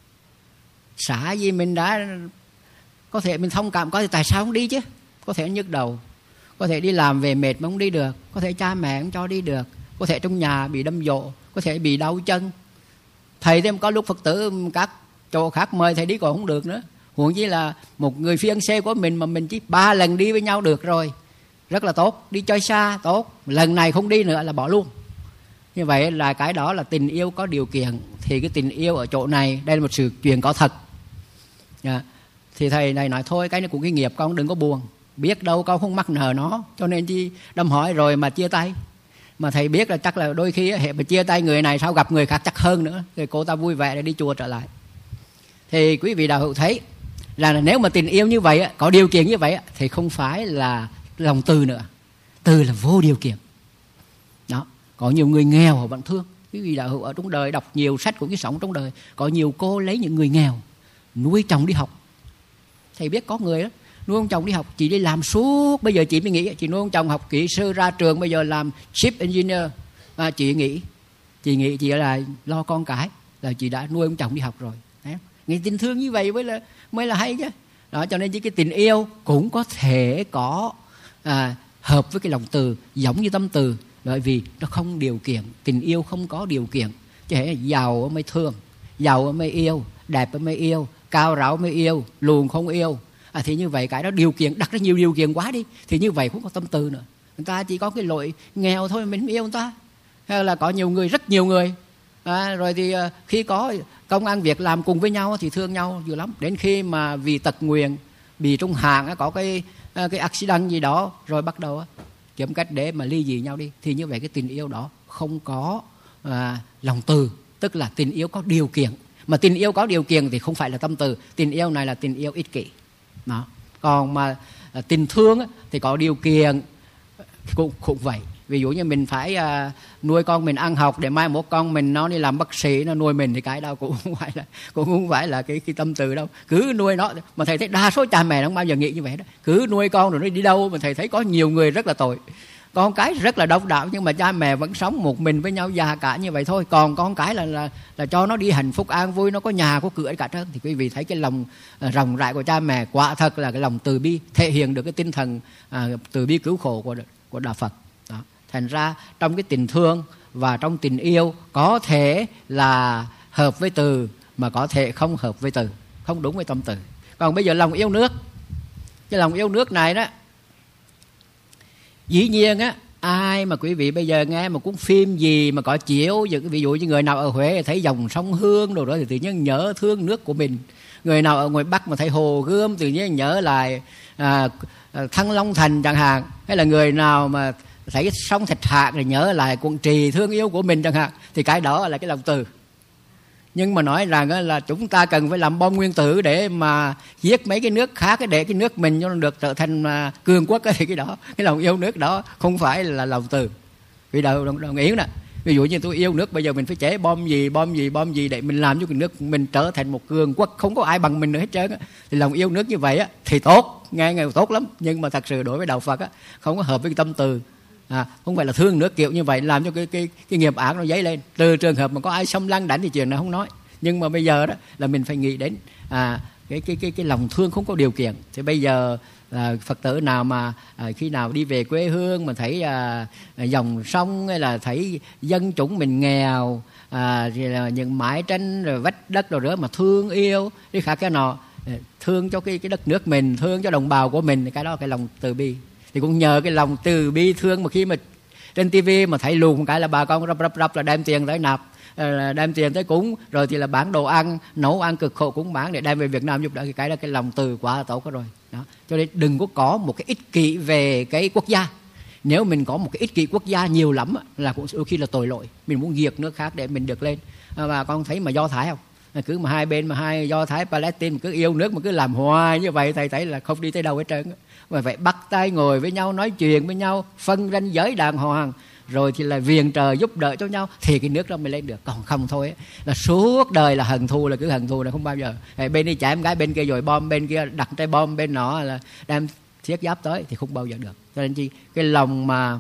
Xả gì mình đã có thể mình thông cảm, có thể tại sao không đi chứ? Có thể nhức đầu, có thể đi làm về mệt mà không đi được, có thể cha mẹ không cho đi được, có thể trong nhà bị đâm dỗ, có thể bị đau chân. Thầy thêm có lúc Phật tử các chỗ khác mời thầy đi còn không được nữa, huống chi là một người phiên xe của mình mà mình chỉ ba lần đi với nhau được rồi, rất là tốt. Đi chơi xa tốt, lần này không đi nữa là bỏ luôn. Như vậy là cái đó là tình yêu có điều kiện. Thì cái tình yêu ở chỗ này, đây là một sự chuyện có thật. À, thì thầy này nói thôi, cái này cũng cái nghiệp, con đừng có buồn, biết đâu con không mắc nợ nó, cho nên chi đâm hỏi rồi mà chia tay. Mà thầy biết là chắc là đôi khi hệ mà chia tay người này sao gặp người khác chắc hơn nữa, thì cô ta vui vẻ để đi chùa trở lại. Thì quý vị đạo hữu thấy là nếu mà tình yêu như vậy, có điều kiện như vậy, thì không phải là lòng từ nữa. Từ là vô điều kiện. Đó, có nhiều người nghèo họ vẫn thương. Quý vị đạo hữu ở trong đời đọc nhiều sách cũng như sống trong đời, có nhiều cô lấy những người nghèo nuôi chồng đi học. Thầy biết có người đó nuôi ông chồng đi học, chị đi làm suốt, bây giờ chị mới nghĩ, chị nuôi ông chồng học kỹ sư ra trường, bây giờ làm ship engineer. À, chị nghĩ chị nghĩ chị là lo con cái, là chị đã nuôi ông chồng đi học rồi. Đấy, nghĩ tình thương như vậy mới là mới là hay chứ. Đó, cho nên chỉ cái tình yêu cũng có thể có à, hợp với cái lòng từ, giống như tâm từ, bởi vì nó không điều kiện. Tình yêu không có điều kiện, chứ hễ giàu mới thương, giàu mới yêu, đẹp mới yêu, cao ráo mới yêu, luồn không yêu. À, thì như vậy cái đó điều kiện, đặt ra nhiều điều kiện quá đi, thì như vậy không có tâm từ nữa. Người ta chỉ có cái lỗi nghèo thôi mình mới yêu người ta. Hay là có nhiều người, rất nhiều người à, rồi thì khi có công ăn việc làm cùng với nhau thì thương nhau dữ lắm. Đến khi mà vì tật nguyền, bị trung hạn, có cái cái accident gì đó, rồi bắt đầu kiếm cách để mà ly dị nhau đi. Thì như vậy cái tình yêu đó không có à, lòng từ, tức là tình yêu có điều kiện. Mà tình yêu có điều kiện thì không phải là tâm từ. Tình yêu này là tình yêu ích kỷ. Đó. Còn mà à, tình thương á, thì có điều kiện cũng, cũng vậy. Ví dụ như mình phải à, nuôi con mình ăn học để mai mốt con mình nó đi làm bác sĩ, nó nuôi mình, thì cái đâu cũng không phải là cũng không phải là cái, cái tâm từ đâu. Cứ nuôi nó, mà thầy thấy đa số cha mẹ nó không bao giờ nghĩ như vậy đó. Cứ nuôi con rồi nó đi đâu, mà thầy thấy có nhiều người rất là tội. Con cái rất là đông đảo nhưng mà cha mẹ vẫn sống một mình với nhau già cả như vậy thôi. Còn con cái là là là cho nó đi hạnh phúc an vui, nó có nhà có cửa cả trơn. Thì quý vị thấy cái lòng uh, rộng rãi của cha mẹ quả thật là cái lòng từ bi, thể hiện được cái tinh thần uh, từ bi cứu khổ của của đạo Phật. Đó. Thành ra trong cái tình thương và trong tình yêu có thể là hợp với từ, mà có thể không hợp với từ, không đúng với tâm từ. Còn bây giờ lòng yêu nước, cái lòng yêu nước này đó, dĩ nhiên á, ai mà quý vị bây giờ nghe một cuốn phim gì mà có chiếu, ví dụ như người nào ở Huế thấy dòng sông Hương đồ đó thì tự nhiên nhớ thương nước của mình. Người nào ở ngoài Bắc mà thấy Hồ Gươm tự nhiên nhớ lại à, Thăng Long Thành chẳng hạn. Hay là người nào mà thấy sông Thạch Hạng thì nhớ lại Quận Trì thương yêu của mình chẳng hạn. Thì cái đó là cái lòng từ. Nhưng mà nói rằng là chúng ta cần phải làm bom nguyên tử để mà giết mấy cái nước khác, để cái nước mình cho nó được trở thành cường quốc, thì cái đó, cái lòng yêu nước đó không phải là lòng từ. Vì đâu đồng, đồng ý nè. Ví dụ như tôi yêu nước, bây giờ mình phải chế bom gì bom gì bom gì để mình làm cho cái nước mình trở thành một cường quốc, không có ai bằng mình nữa hết trơn á. Thì lòng yêu nước như vậy á thì tốt, nghe nghe tốt lắm, nhưng mà thật sự đối với đạo Phật á không có hợp với cái tâm từ. À, không phải là thương nước kiểu như vậy làm cho cái cái cái nghiệp ác nó dấy lên. Từ trường hợp mà có ai xâm lăng đánh thì chuyện này không nói, nhưng mà bây giờ đó là mình phải nghĩ đến à, cái cái cái cái lòng thương không có điều kiện. Thì bây giờ à, Phật tử nào mà à, khi nào đi về quê hương mà thấy à, dòng sông hay là thấy dân chúng mình nghèo, à, thì là những mái tranh rồi vách đất rồi đó mà thương yêu đi khác cái nọ, thương cho cái cái đất nước mình, thương cho đồng bào của mình, cái đó là cái lòng từ bi. Thì cũng nhờ cái lòng từ bi thương mà khi mà trên tivi mà thấy lùn một cái là bà con rập rập rập là đem tiền tới nạp, là đem tiền tới cúng, rồi thì là bán đồ ăn, nấu ăn cực khổ cũng bán để đem về Việt Nam giúp đỡ. Cái đó cái lòng từ quá là tốt rồi đó. Cho nên đừng có có một cái ích kỷ về cái quốc gia. Nếu mình có một cái ích kỷ quốc gia nhiều lắm là cũng đôi khi là tội lỗi. Mình muốn diệt nước khác để mình được lên. Và con thấy mà Do Thái không? Cứ mà hai bên mà hai Do Thái Palestine cứ yêu nước mà cứ làm hoài như vậy, thầy thấy là không đi tới đâu hết trơn. Mà phải bắt tay ngồi với nhau, nói chuyện với nhau, phân ranh giới đàng hoàng, rồi thì là viện trợ giúp đỡ cho nhau thì cái nước đó mới lên được. Còn không thôi là suốt đời là hận thù, là cứ hận thù là không bao giờ. Bên đi chém cái bên kia rồi bom, bên kia đặt trái bom, bên nọ là đem thiết giáp tới thì không bao giờ được. Cho nên chi cái lòng mà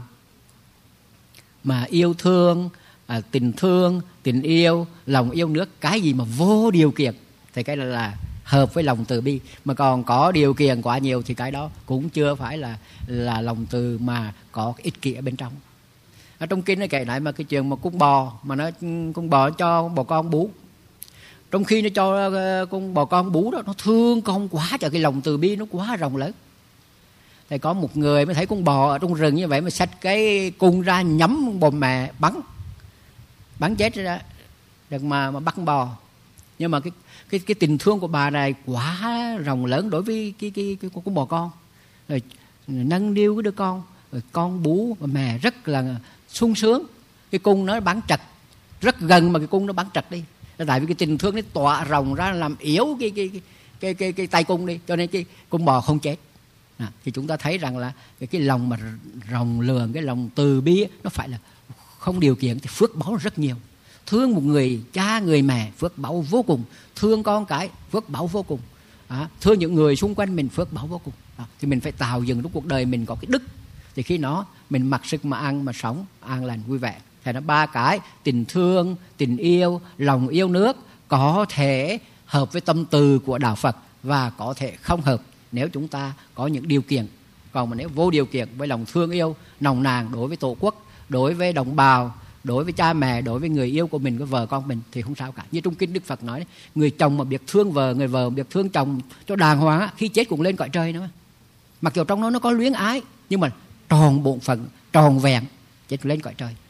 mà yêu thương, à, tình thương, tình yêu, lòng yêu nước, cái gì mà vô điều kiện thì cái đó là hợp với lòng từ bi. Mà còn có điều kiện quá nhiều thì cái đó cũng chưa phải là là lòng từ mà có cái ích kỷ ở bên trong. Ở trong kinh nó kể lại mà cái chuyện mà con bò mà nó con bò cho bò con bú, trong khi nó cho con bò con bú đó, nó thương con quá trời, cái lòng từ bi nó quá rộng lớn. Thì có một người mới thấy con bò ở trong rừng như vậy mà xách cái cung ra nhắm bò mẹ bắn bắn chết ra được mà mà bắt con bò. Nhưng mà cái cái cái tình thương của bà này quá rộng lớn đối với cái cái cái con bò con, rồi nâng niu cái đứa con, rồi con bú và mẹ rất là sung sướng. Cái cung nó bắn trật rất gần mà cái cung nó bắn trật đi, tại vì cái tình thương nó tỏa rộng ra làm yếu cái cái cái cái cái, cái tay cung đi, cho nên cái con bò không chết. À, thì chúng ta thấy rằng là cái, cái lòng mà rộng lượng, cái lòng từ bi nó phải là không điều kiện thì phước báu rất nhiều. Thương một người cha người mẹ phước báu vô cùng, thương con cái phước báu vô cùng, à, thương những người xung quanh mình phước báu vô cùng. À, thì mình phải tạo dựng trong cuộc đời mình có cái đức, thì khi đó mình mặc sức mà ăn mà sống an lành vui vẻ. Thì nó ba cái tình thương, tình yêu, lòng yêu nước có thể hợp với tâm từ của đạo Phật và có thể không hợp nếu chúng ta có những điều kiện. Còn mà nếu vô điều kiện với lòng thương yêu nồng nàn đối với tổ quốc, đối với đồng bào, đối với cha mẹ, đối với người yêu của mình, với vợ con mình thì không sao cả. Như trong kinh Đức Phật nói, người chồng mà biết thương vợ, người vợ biết thương chồng cho đàng hoàng, khi chết cũng lên cõi trời nữa. Mặc dù trong đó nó có luyến ái, nhưng mà tròn bổn phận, tròn vẹn, chết lên cõi trời.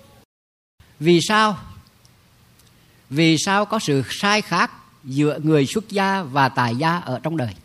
Vì sao? Vì sao có sự sai khác giữa người xuất gia và tại gia ở trong đời?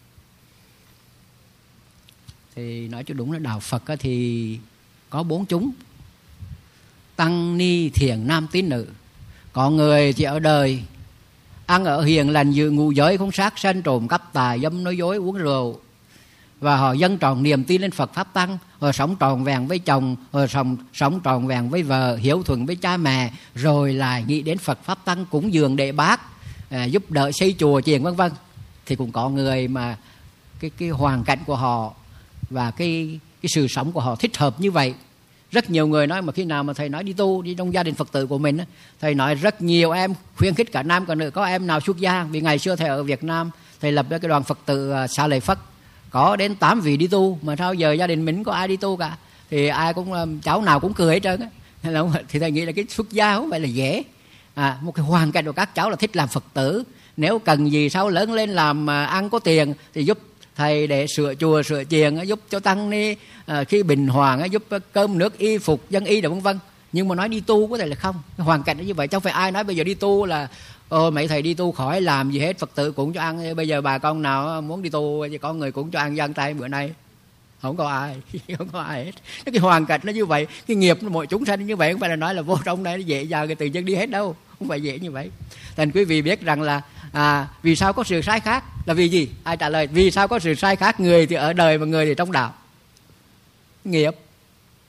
Thì nói cho đúng là đạo Phật thì có bốn chúng: tăng ni thiện nam tín nữ. Có người thì ở đời ăn ở hiền lành, giữ ngụ giới, không sát sanh trộm cắp tà dâm nói dối uống rượu, và họ dâng tròn niềm tin lên Phật pháp tăng, họ sống tròn vẹn với chồng, họ sống, sống tròn vẹn với vợ, hiếu thuận với cha mẹ, rồi lại nghĩ đến Phật pháp tăng, cúng dường đệ bác, à, giúp đỡ xây chùa chiền vân vân. Thì cũng có người mà cái cái hoàn cảnh của họ và cái cái sự sống của họ thích hợp như vậy. Rất nhiều người nói mà khi nào mà thầy nói đi tu, đi trong gia đình Phật tử của mình, thầy nói rất nhiều em khuyến khích cả nam cả nữ, có em nào xuất gia. Vì ngày xưa thầy ở Việt Nam, thầy lập ra cái đoàn Phật tử Xá Lợi Phất, có đến tám vị đi tu, mà sao giờ gia đình mình có ai đi tu cả. Thì ai cũng, cháu nào cũng cười hết trơn á. Thì thầy nghĩ là cái xuất gia không phải là dễ. À, một cái hoàn cảnh của các cháu là thích làm Phật tử, nếu cần gì sau lớn lên làm ăn có tiền thì giúp thầy để sửa chùa sửa chiền, giúp cho tăng ni à, khi bình hoàng, giúp cơm nước y phục dân y, vân vân. Nhưng mà nói đi tu có thể là không, cái hoàn cảnh nó như vậy. Chẳng phải ai nói bây giờ đi tu là ôi mấy thầy đi tu khỏi làm gì hết, Phật tử cũng cho ăn. Bây giờ bà con nào muốn đi tu thì có người cũng cho ăn giang tay bữa nay, không có ai không có ai hết. Cái hoàn cảnh nó như vậy, cái nghiệp mọi chúng sanh như vậy, không phải là nói là vô trong đây nó dễ dàng cái tự nhiên đi hết đâu, không phải dễ như vậy. Thành quý vị biết rằng là à, vì sao có sự sai khác là vì gì? Ai trả lời? Vì sao có sự sai khác? Người thì ở đời và người thì trong đạo. Nghiệp.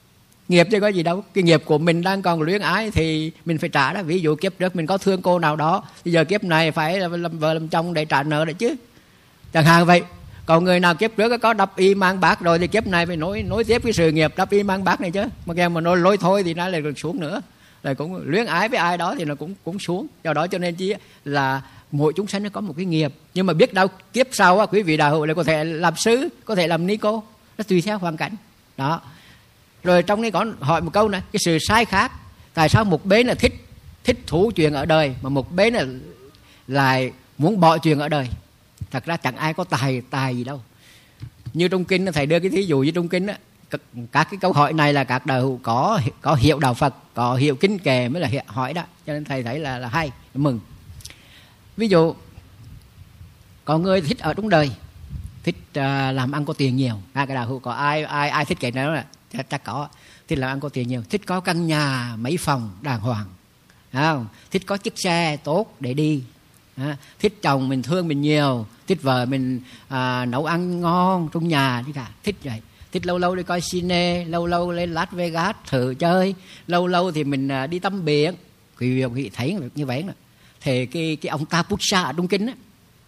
Nghiệp chứ có gì đâu. Cái nghiệp của mình đang còn luyến ái thì mình phải trả đó. Ví dụ kiếp trước mình có thương cô nào đó, bây giờ kiếp này phải làm vợ làm chồng để trả nợ đấy chứ, chẳng hạn vậy. Còn người nào kiếp trước có đắp y mang bát rồi thì kiếp này phải nối nối tiếp cái sự nghiệp đắp y mang bát này chứ. Mà kêu mà nói lôi thôi thì nó lại xuống nữa, lại cũng luyến ái với ai đó thì nó cũng cũng xuống. Do đó cho nên chỉ là mỗi chúng sanh nó có một cái nghiệp, nhưng mà biết đâu kiếp sau á, quý vị đạo hữu lại có thể làm sứ, có thể làm ni cô, nó tùy theo hoàn cảnh đó. Rồi trong đây có hỏi một câu này, cái sự sai khác, tại sao một bên là thích thích thú chuyện ở đời mà một bên là lại muốn bỏ chuyện ở đời? Thật ra chẳng ai có tài tài gì đâu. Như trong kinh thầy đưa cái thí dụ như trong kinh á, các, các cái câu hỏi này là các đạo hữu có có hiểu đạo Phật, có hiểu kinh kệ mới là hỏi đó, cho nên thầy thấy là là hay, mừng. Ví dụ có người thích ở trong đời, thích uh, làm ăn có tiền nhiều. Hai cái đạo hữu có ai ai ai thích cái này đó là chắc, chắc có. Thích làm ăn có tiền nhiều, thích có căn nhà mấy phòng đàng hoàng, không? Thích có chiếc xe tốt để đi, à, thích chồng mình thương mình nhiều, thích vợ mình à, nấu ăn ngon trong nhà đi cả, thích vậy. Thích lâu lâu đi coi cine, lâu lâu lên Las Vegas thử chơi, lâu lâu thì mình à, đi tắm biển. Quý vị thấy như vậy. Thì cái cái ông Tapusa ở trong kinh á,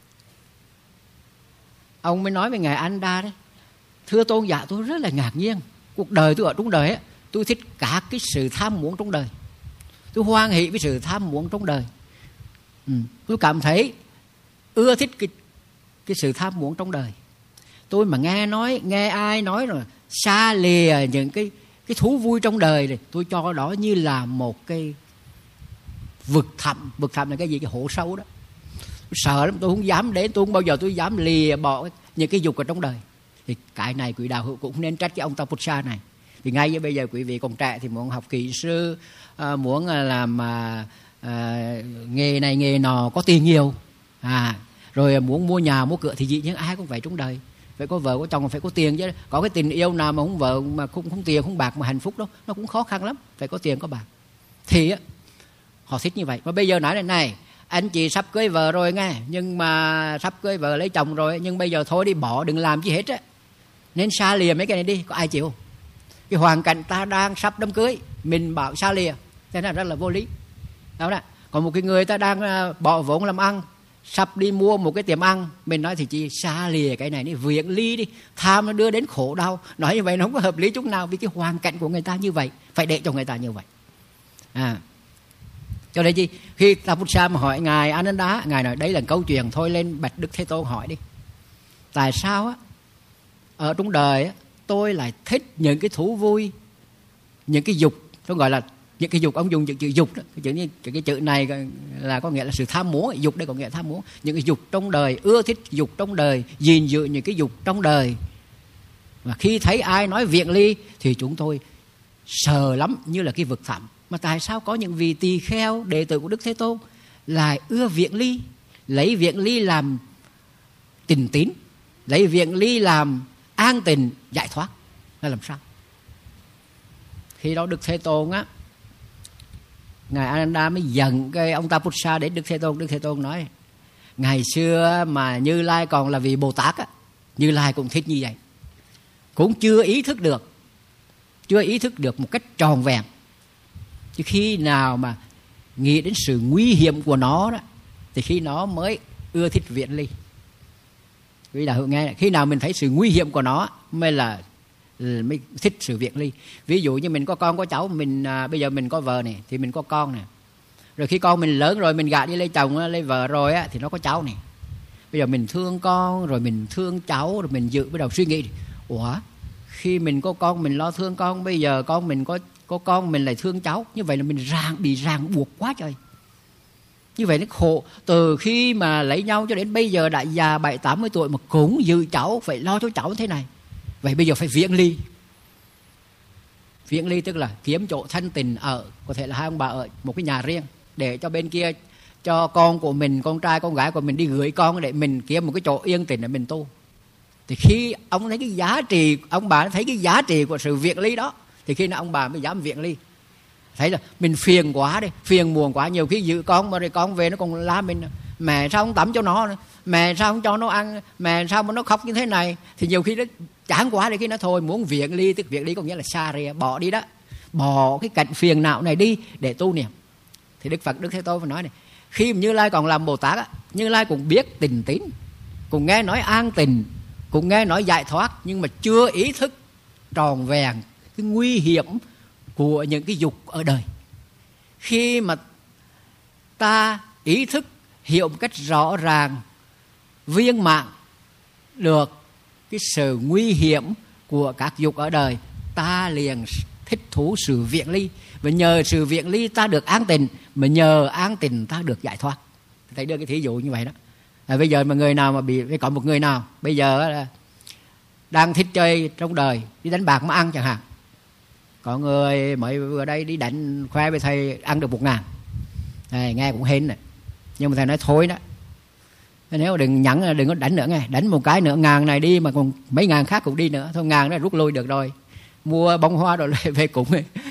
ông mới nói với ngài Anda đấy: thưa tôn giả, tôi rất là ngạc nhiên, cuộc đời tôi ở trong đời á, tôi thích cả cái sự tham muốn trong đời, tôi hoan hỷ với sự tham muốn trong đời. Ừ, tôi cảm thấy ưa thích cái cái sự tham muốn trong đời. Tôi mà nghe nói nghe ai nói rồi xa lìa những cái cái thú vui trong đời này, tôi cho đó như là một cái vực thẳm. Vực thẳm là cái gì? Cái hố sâu đó. Tôi sợ lắm, tôi không dám đến, tôi không bao giờ tôi dám lìa bỏ những cái dục ở trong đời. Thì cái này quý đạo hữu cũng không nên trách cái ông Tapusa này. Thì ngay như bây giờ quý vị còn trẻ thì muốn học kỹ sư, à, muốn làm à, à, nghề này nghề nọ có tiền nhiều, à, rồi muốn mua nhà mua cửa thì dĩ nhiên ai cũng phải trong đời phải có vợ có chồng, phải có tiền chứ. Có cái tình yêu nào mà không vợ mà không không tiền không bạc mà hạnh phúc đâu, nó cũng khó khăn lắm. Phải có tiền có bạc thì á, họ thích như vậy. Mà bây giờ nói này này, anh chị sắp cưới vợ rồi nghe, nhưng mà sắp cưới vợ lấy chồng rồi, nhưng bây giờ thôi đi, bỏ đừng làm gì hết á, nên xa lìa mấy cái này đi. Có ai chịu? Cái hoàn cảnh ta đang sắp đám cưới, mình bảo xa lìa, thế là rất là vô lý đó đó. Còn một cái người ta đang bỏ vốn làm ăn, sắp đi mua một cái tiệm ăn, mình nói thì chị xa lìa cái này đi, viện ly đi, tham nó đưa đến khổ đau. Nói như vậy nó không có hợp lý chút nào, vì cái hoàn cảnh của người ta như vậy, phải để cho người ta như vậy. À, cho nên chi khi Tapusa mà hỏi ngài Ananda, ngài nói đấy là câu chuyện thôi, lên bạch Đức Thế Tôn hỏi đi, tại sao á ở trong đời á tôi lại thích những cái thú vui, những cái dục, tôi gọi là những cái dục. Ông dùng chữ, chữ dục đó, cái chữ như cái chữ này là có nghĩa là sự tham muốn. Dục đây có nghĩa là tham muốn, những cái dục trong đời, ưa thích dục trong đời, gìn giữ những cái dục trong đời. Và khi thấy ai nói viện ly thì chúng tôi sợ lắm, như là cái vực thẳm. Mà tại sao có những vị tỳ kheo đệ tử của Đức Thế Tôn lại ưa viện ly, lấy viện ly làm tình tín, lấy viện ly làm an tình giải thoát, là làm sao? Khi đó Đức Thế Tôn á, ngài Ananda mới giận cái ông Tapusa đến Đức Thế Tôn. Đức Thế Tôn nói: ngày xưa mà Như Lai còn là vị Bồ Tát á, Như Lai cũng thích như vậy, cũng chưa ý thức được, chưa ý thức được một cách tròn vẹn. Chứ khi nào mà nghĩ đến sự nguy hiểm của nó đó, thì khi nó mới ưa thích viện ly. Vì là nghe, khi nào mình thấy sự nguy hiểm của nó mới là mới thích sự viện ly. Ví dụ như mình có con có cháu, mình à, bây giờ mình có vợ này thì mình có con này, rồi khi con mình lớn rồi, mình gả đi lấy chồng lấy vợ rồi á, thì nó có cháu này. Bây giờ mình thương con rồi mình thương cháu, rồi mình dự bắt đầu suy nghĩ: ủa, khi mình có con mình lo thương con, bây giờ con mình có có con mình lại thương cháu, như vậy là mình ràng bị ràng buộc quá trời. Như vậy nó khổ. Từ khi mà lấy nhau cho đến bây giờ đã già bảy tám mươi tuổi mà cũng giữ cháu, phải lo cho cháu thế này. Vậy bây giờ phải viễn ly. Viễn ly tức là kiếm chỗ thanh tịnh ở, có thể là hai ông bà ở một cái nhà riêng, để cho bên kia, cho con của mình, con trai con gái của mình đi gửi con, để mình kiếm một cái chỗ yên tĩnh để mình tu. Thì khi ông thấy cái giá trị, ông bà thấy cái giá trị của sự viễn ly đó, thì khi nào ông bà mới dám viễn ly. Thấy là mình phiền quá đi, phiền muộn quá, nhiều khi giữ con mà rồi con về nó còn la mình: mẹ sao không tắm cho nó, mẹ sao không cho nó ăn, mẹ sao mà nó khóc như thế này. Thì nhiều khi nó chán quá, để khi nó thôi muốn viễn ly, tức viễn ly có nghĩa là xa rìa, bỏ đi đó. bỏ cái cảnh phiền não này đi để tu niệm. Thì Đức Phật Đức Thế Tôn phải nói này, khi Như Lai còn làm Bồ Tát á, Như Lai cũng biết tình tín, cũng nghe nói an tình, cũng nghe nói giải thoát, nhưng mà chưa ý thức tròn vẹn cái nguy hiểm của những cái dục ở đời. Khi mà ta ý thức hiểu một cách rõ ràng, viên mãn được cái sự nguy hiểm của các dục ở đời, ta liền thích thú sự viện ly. Và nhờ sự viện ly ta được an tình, mà nhờ an tình ta được giải thoát. Thầy đưa cái thí dụ như vậy đó. À, bây giờ mà người nào mà bị, có một người nào bây giờ là đang thích chơi trong đời, đi đánh bạc mà ăn chẳng hạn. Có người mới vừa đây đi đánh khoe với thầy ăn được một ngàn. Thầy nghe cũng hên này. Nhưng mà thầy nói thôi đó, nếu đừng nhẫn, đừng có đánh nữa nghe. Đánh một cái nữa ngàn này đi mà còn mấy ngàn khác cũng đi nữa. Thôi ngàn đó rút lui được rồi, mua bông hoa rồi về cũng.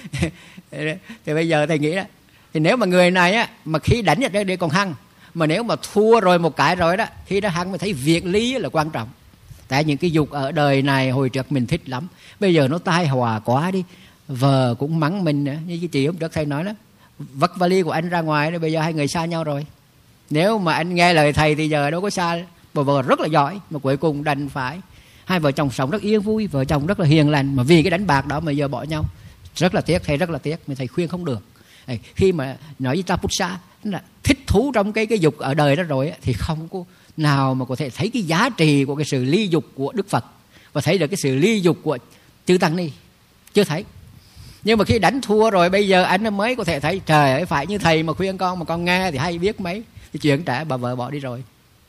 Thì bây giờ thầy nghĩ đó, thì nếu mà người này á, mà khi đánh ở đây để còn hăng, mà nếu mà thua rồi một cái rồi đó, khi đó hăng mới thấy việc lý là quan trọng. Tại những cái dục ở đời này hồi trước mình thích lắm, bây giờ nó tai họa quá đi. Vợ cũng mắng mình nữa, như cái chị hôm trước thầy nói đó, vất vali của anh ra ngoài đó, bây giờ hai người xa nhau rồi. Nếu mà anh nghe lời thầy thì giờ đâu có xa. Bà vợ rất là giỏi, mà cuối cùng đành phải hai vợ chồng sống rất yên vui, vợ chồng rất là hiền lành, mà vì cái đánh bạc đó mà giờ bỏ nhau. Rất là tiếc, thầy rất là tiếc, mà thầy khuyên không được. Khi mà nói với Taputsa là thích thú trong cái cái dục ở đời đó rồi thì không có nào mà có thể thấy cái giá trị của cái sự ly dục của Đức Phật và thấy được cái sự ly dục của chư Tăng Ni. Chưa thấy. Nhưng mà khi đánh thua rồi bây giờ anh mới có thể thấy trời ơi, phải như thầy mà khuyên con mà con nghe thì hay biết mấy. Thì chuyện trẻ bà vợ bỏ đi rồi.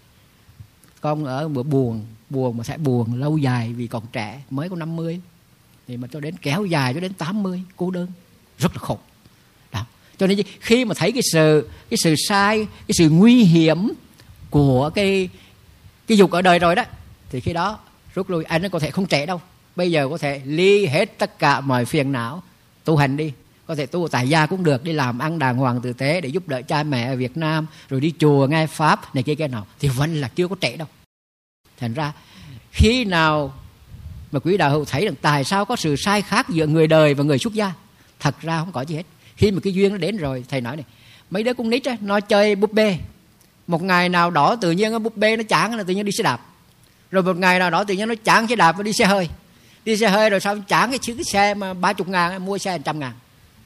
Con ở một buồn, buồn mà sẽ buồn lâu dài vì còn trẻ, mới có năm mươi. Thì mà cho đến kéo dài cho đến tám mươi, cô đơn, rất là khổ. Đó. Cho nên khi mà thấy cái sự cái sự sai, cái sự nguy hiểm của cái cái dục ở đời rồi đó, thì khi đó rút lui. Anh nó có thể không trẻ đâu, bây giờ có thể ly hết tất cả mọi phiền não, tu hành đi. Có thể tu tại gia cũng được, đi làm ăn đàng hoàng tử tế để giúp đỡ cha mẹ ở Việt Nam, rồi đi chùa nghe pháp này kia cái nào, thì vẫn là chưa có trẻ đâu. Thành ra khi nào mà quý đạo hữu thấy rằng tại sao có sự sai khác giữa người đời và người xuất gia, thật ra không có gì hết. Khi mà cái duyên nó đến rồi, thầy nói này, mấy đứa con nít á, nó chơi búp bê, một ngày nào đó tự nhiên cái búp bê nó chán là tự nhiên đi xe đạp, rồi một ngày nào đó tự nhiên nó chán xe đạp và đi xe hơi, đi xe hơi rồi sao chán cái, cái xe mà ba chục ngàn mua xe trăm ngàn.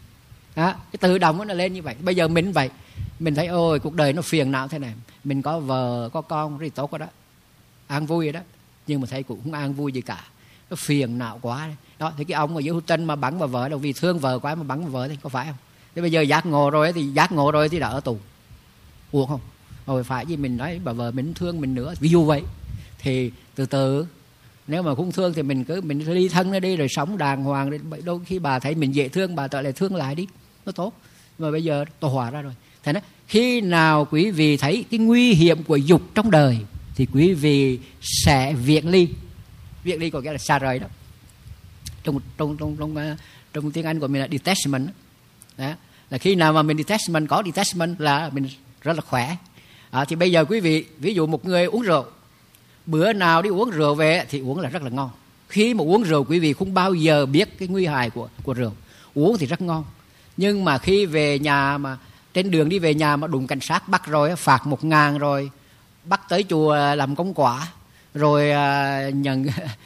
Đó, cái tự động nó lên như vậy. Bây giờ mình vậy, mình thấy ôi cuộc đời nó phiền não thế này, mình có vợ có con rất tốt rồi đó, an vui rồi đó, nhưng mà thấy cũng không an vui gì cả, nó phiền não quá đó. Thì cái ông ở dưới Houston mà bắn vào vợ đâu vì thương vợ quá mà bắn vào vợ thì có phải không? Thế bây giờ giác ngộ rồi thì giác ngộ rồi thì đã ở tù, buồn không? Rồi phải gì mình nói bà vợ mình thương mình nữa, ví dụ vậy. Thì từ từ, nếu mà không thương thì mình cứ mình ly thân nó đi rồi sống đàng hoàng đi. Đôi khi bà thấy mình dễ thương, bà tự lại thương lại đi, nó tốt. Mà bây giờ tổ hòa ra rồi. Thế nên khi nào quý vị thấy cái nguy hiểm của dục trong đời thì quý vị sẽ viện ly. Viện ly có nghĩa là xa rời đó. Trong trong trong trong trong tiếng Anh của mình là detachment đó. Đó. Là khi nào mà mình detachment, có detachment là mình rất là khỏe. À, thì bây giờ quý vị, ví dụ một người uống rượu, bữa nào đi uống rượu về thì uống là rất là ngon. Khi mà uống rượu quý vị không bao giờ biết cái nguy hại của của rượu. Uống thì rất ngon, nhưng mà khi về nhà mà trên đường đi về nhà mà đụng cảnh sát bắt rồi, phạt một ngàn rồi, bắt tới chùa làm công quả, rồi uh, nhận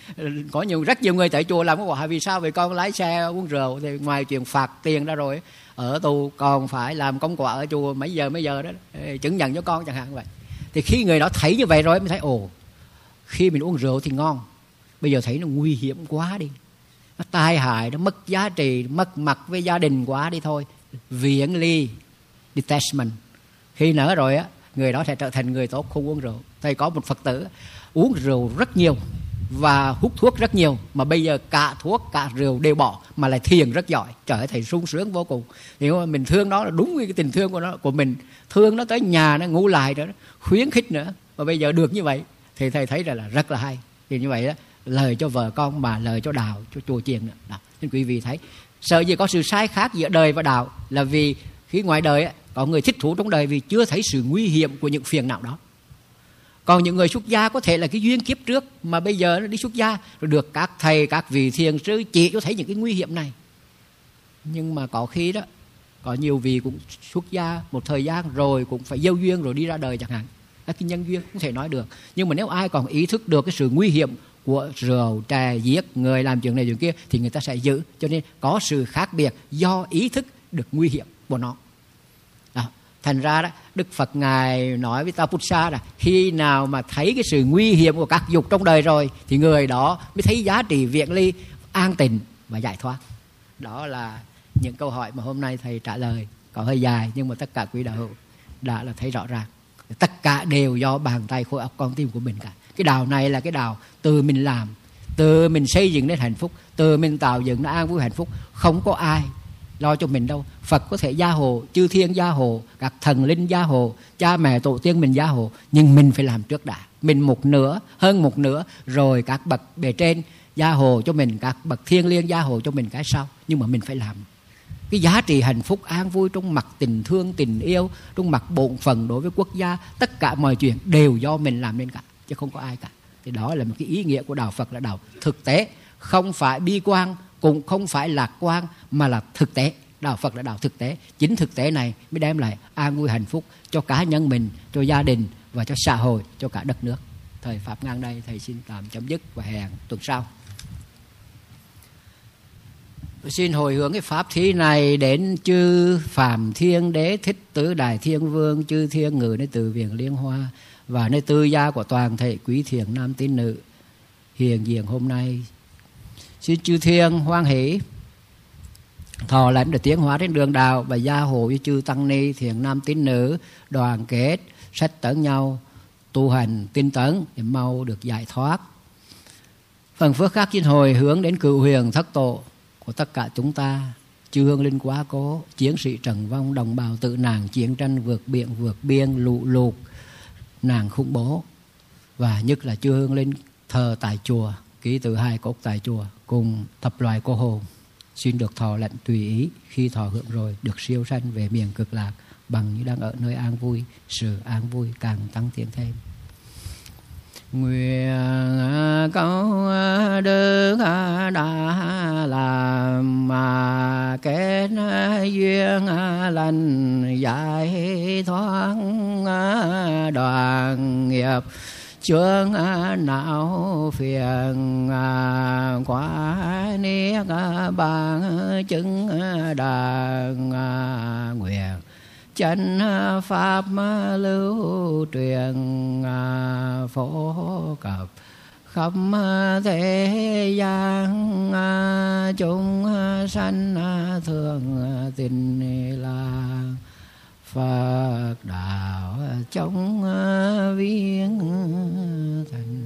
có nhiều rất nhiều người tới chùa làm công quả. Vì sao? Vì con lái xe uống rượu thì ngoài chuyện phạt tiền ra rồi ở tù còn phải làm công quả ở chùa mấy giờ mấy giờ đó, chứng nhận cho con chẳng hạn vậy. Thì khi người đó thấy như vậy rồi mới thấy ồ, khi mình uống rượu thì ngon, bây giờ thấy nó nguy hiểm quá đi, nó tai hại, nó mất giá trị, mất mặt với gia đình quá đi thôi. Viễn ly, detachment. Khi nở rồi á, người đó sẽ trở thành người tốt, không uống rượu. Thầy có một Phật tử uống rượu rất nhiều và hút thuốc rất nhiều, mà bây giờ cả thuốc cả rượu đều bỏ, mà lại thiền rất giỏi. Trời ơi, thầy sung sướng vô cùng. Thì mình thương nó là đúng cái tình thương của nó, của mình, thương nó tới nhà nó ngủ lại nữa, khuyến khích nữa, mà bây giờ được như vậy thì thầy thấy là rất là hay. Thì như vậy đó, lời cho vợ con mà lời cho đạo, cho chùa chiền nữa. Đó. Nên quý vị thấy sợ gì có sự sai khác giữa đời và đạo, là vì khi ngoài đời á, có người thích thú trong đời vì chưa thấy sự nguy hiểm của những phiền não đó. Còn những người xuất gia có thể là cái duyên kiếp trước mà bây giờ nó đi xuất gia rồi được các thầy, các vị thiền sư chỉ cho thấy những cái nguy hiểm này. Nhưng mà có khi đó, có nhiều vị cũng xuất gia một thời gian rồi cũng phải gieo duyên rồi đi ra đời chẳng hạn. Các cái nhân duyên không thể nói được. Nhưng mà nếu ai còn ý thức được cái sự nguy hiểm của rượu, chè, giết người, làm chuyện này chuyện kia thì người ta sẽ giữ. Cho nên có sự khác biệt do ý thức được nguy hiểm của nó. Đó. Thành ra đó, Đức Phật Ngài nói với Tapussa là khi nào mà thấy cái sự nguy hiểm của các dục trong đời rồi thì người đó mới thấy giá trị viện ly, an tịnh và giải thoát. Đó là những câu hỏi mà hôm nay thầy trả lời. Có hơi dài nhưng mà tất cả quý đạo hữu đã là thấy rõ ràng. Tất cả đều do bàn tay khối óc con tim của mình cả. Cái đạo này là cái đạo từ mình làm, từ mình xây dựng đến hạnh phúc, từ mình tạo dựng nó an vui hạnh phúc. Không có ai lo cho mình đâu. Phật có thể gia hộ, chư thiên gia hộ, các thần linh gia hộ, cha mẹ tổ tiên mình gia hộ, nhưng mình phải làm trước đã. Mình một nửa, hơn một nửa, rồi các bậc bề trên gia hộ cho mình, các bậc thiên liêng gia hộ cho mình cái sau. Nhưng mà mình phải làm. Cái giá trị hạnh phúc an vui trong mặt tình thương, tình yêu, trong mặt bổn phận đối với quốc gia, tất cả mọi chuyện đều do mình làm nên cả, chứ không có ai cả. Thì đó là một cái ý nghĩa của đạo Phật, là đạo thực tế, không phải bi quan, cũng không phải lạc quan, mà là thực tế. Đạo Phật là đạo thực tế. Chính thực tế này mới đem lại an vui hạnh phúc cho cá nhân mình, cho gia đình và cho xã hội, cho cả đất nước. Thời pháp ngang đây thầy xin tạm chấm dứt và hẹn tuần sau. Xin hồi hướng cái pháp thí này đến chư Phạm Thiên Đế, Thích Tứ Đại Thiên Vương, chư thiên ngự nơi từ viện Liên Hoa và nơi tư gia của toàn thể quý thiện nam tín nữ hiện diện hôm nay. Xin chư thiên hoan hỷ thọ lãnh được tiến hóa trên đường đạo và gia hộ với chư tăng ni thiện nam tín nữ đoàn kết sách tấn nhau tu hành tinh tấn để mau được giải thoát. Phần phước khác xin hồi hướng đến cựu huyền thất tổ của tất cả chúng ta, chư hương linh quá cố, chiến sĩ trần vong, đồng bào tự nạn, chiến tranh vượt biển vượt biên, lũ lụt, nạn khủng bố, và nhất là chư hương linh thờ tại chùa, ký tự hai cốt tại chùa, cùng thập loài cô hồn xin được thọ lãnh tùy ý, khi thọ hưởng rồi được siêu sanh về miền cực lạc bằng như đang ở nơi an vui, sự an vui càng tăng tiến thêm. Nguyện câu đức đã làm mà kết duyên lành giải thoát đoàn nghiệp chướng não phiền quá niết bàn chứng đàn nguyện chánh pháp lưu truyền phổ cập khắp thế gian, chúng sanh thường tin là Phật đạo chống viên thành.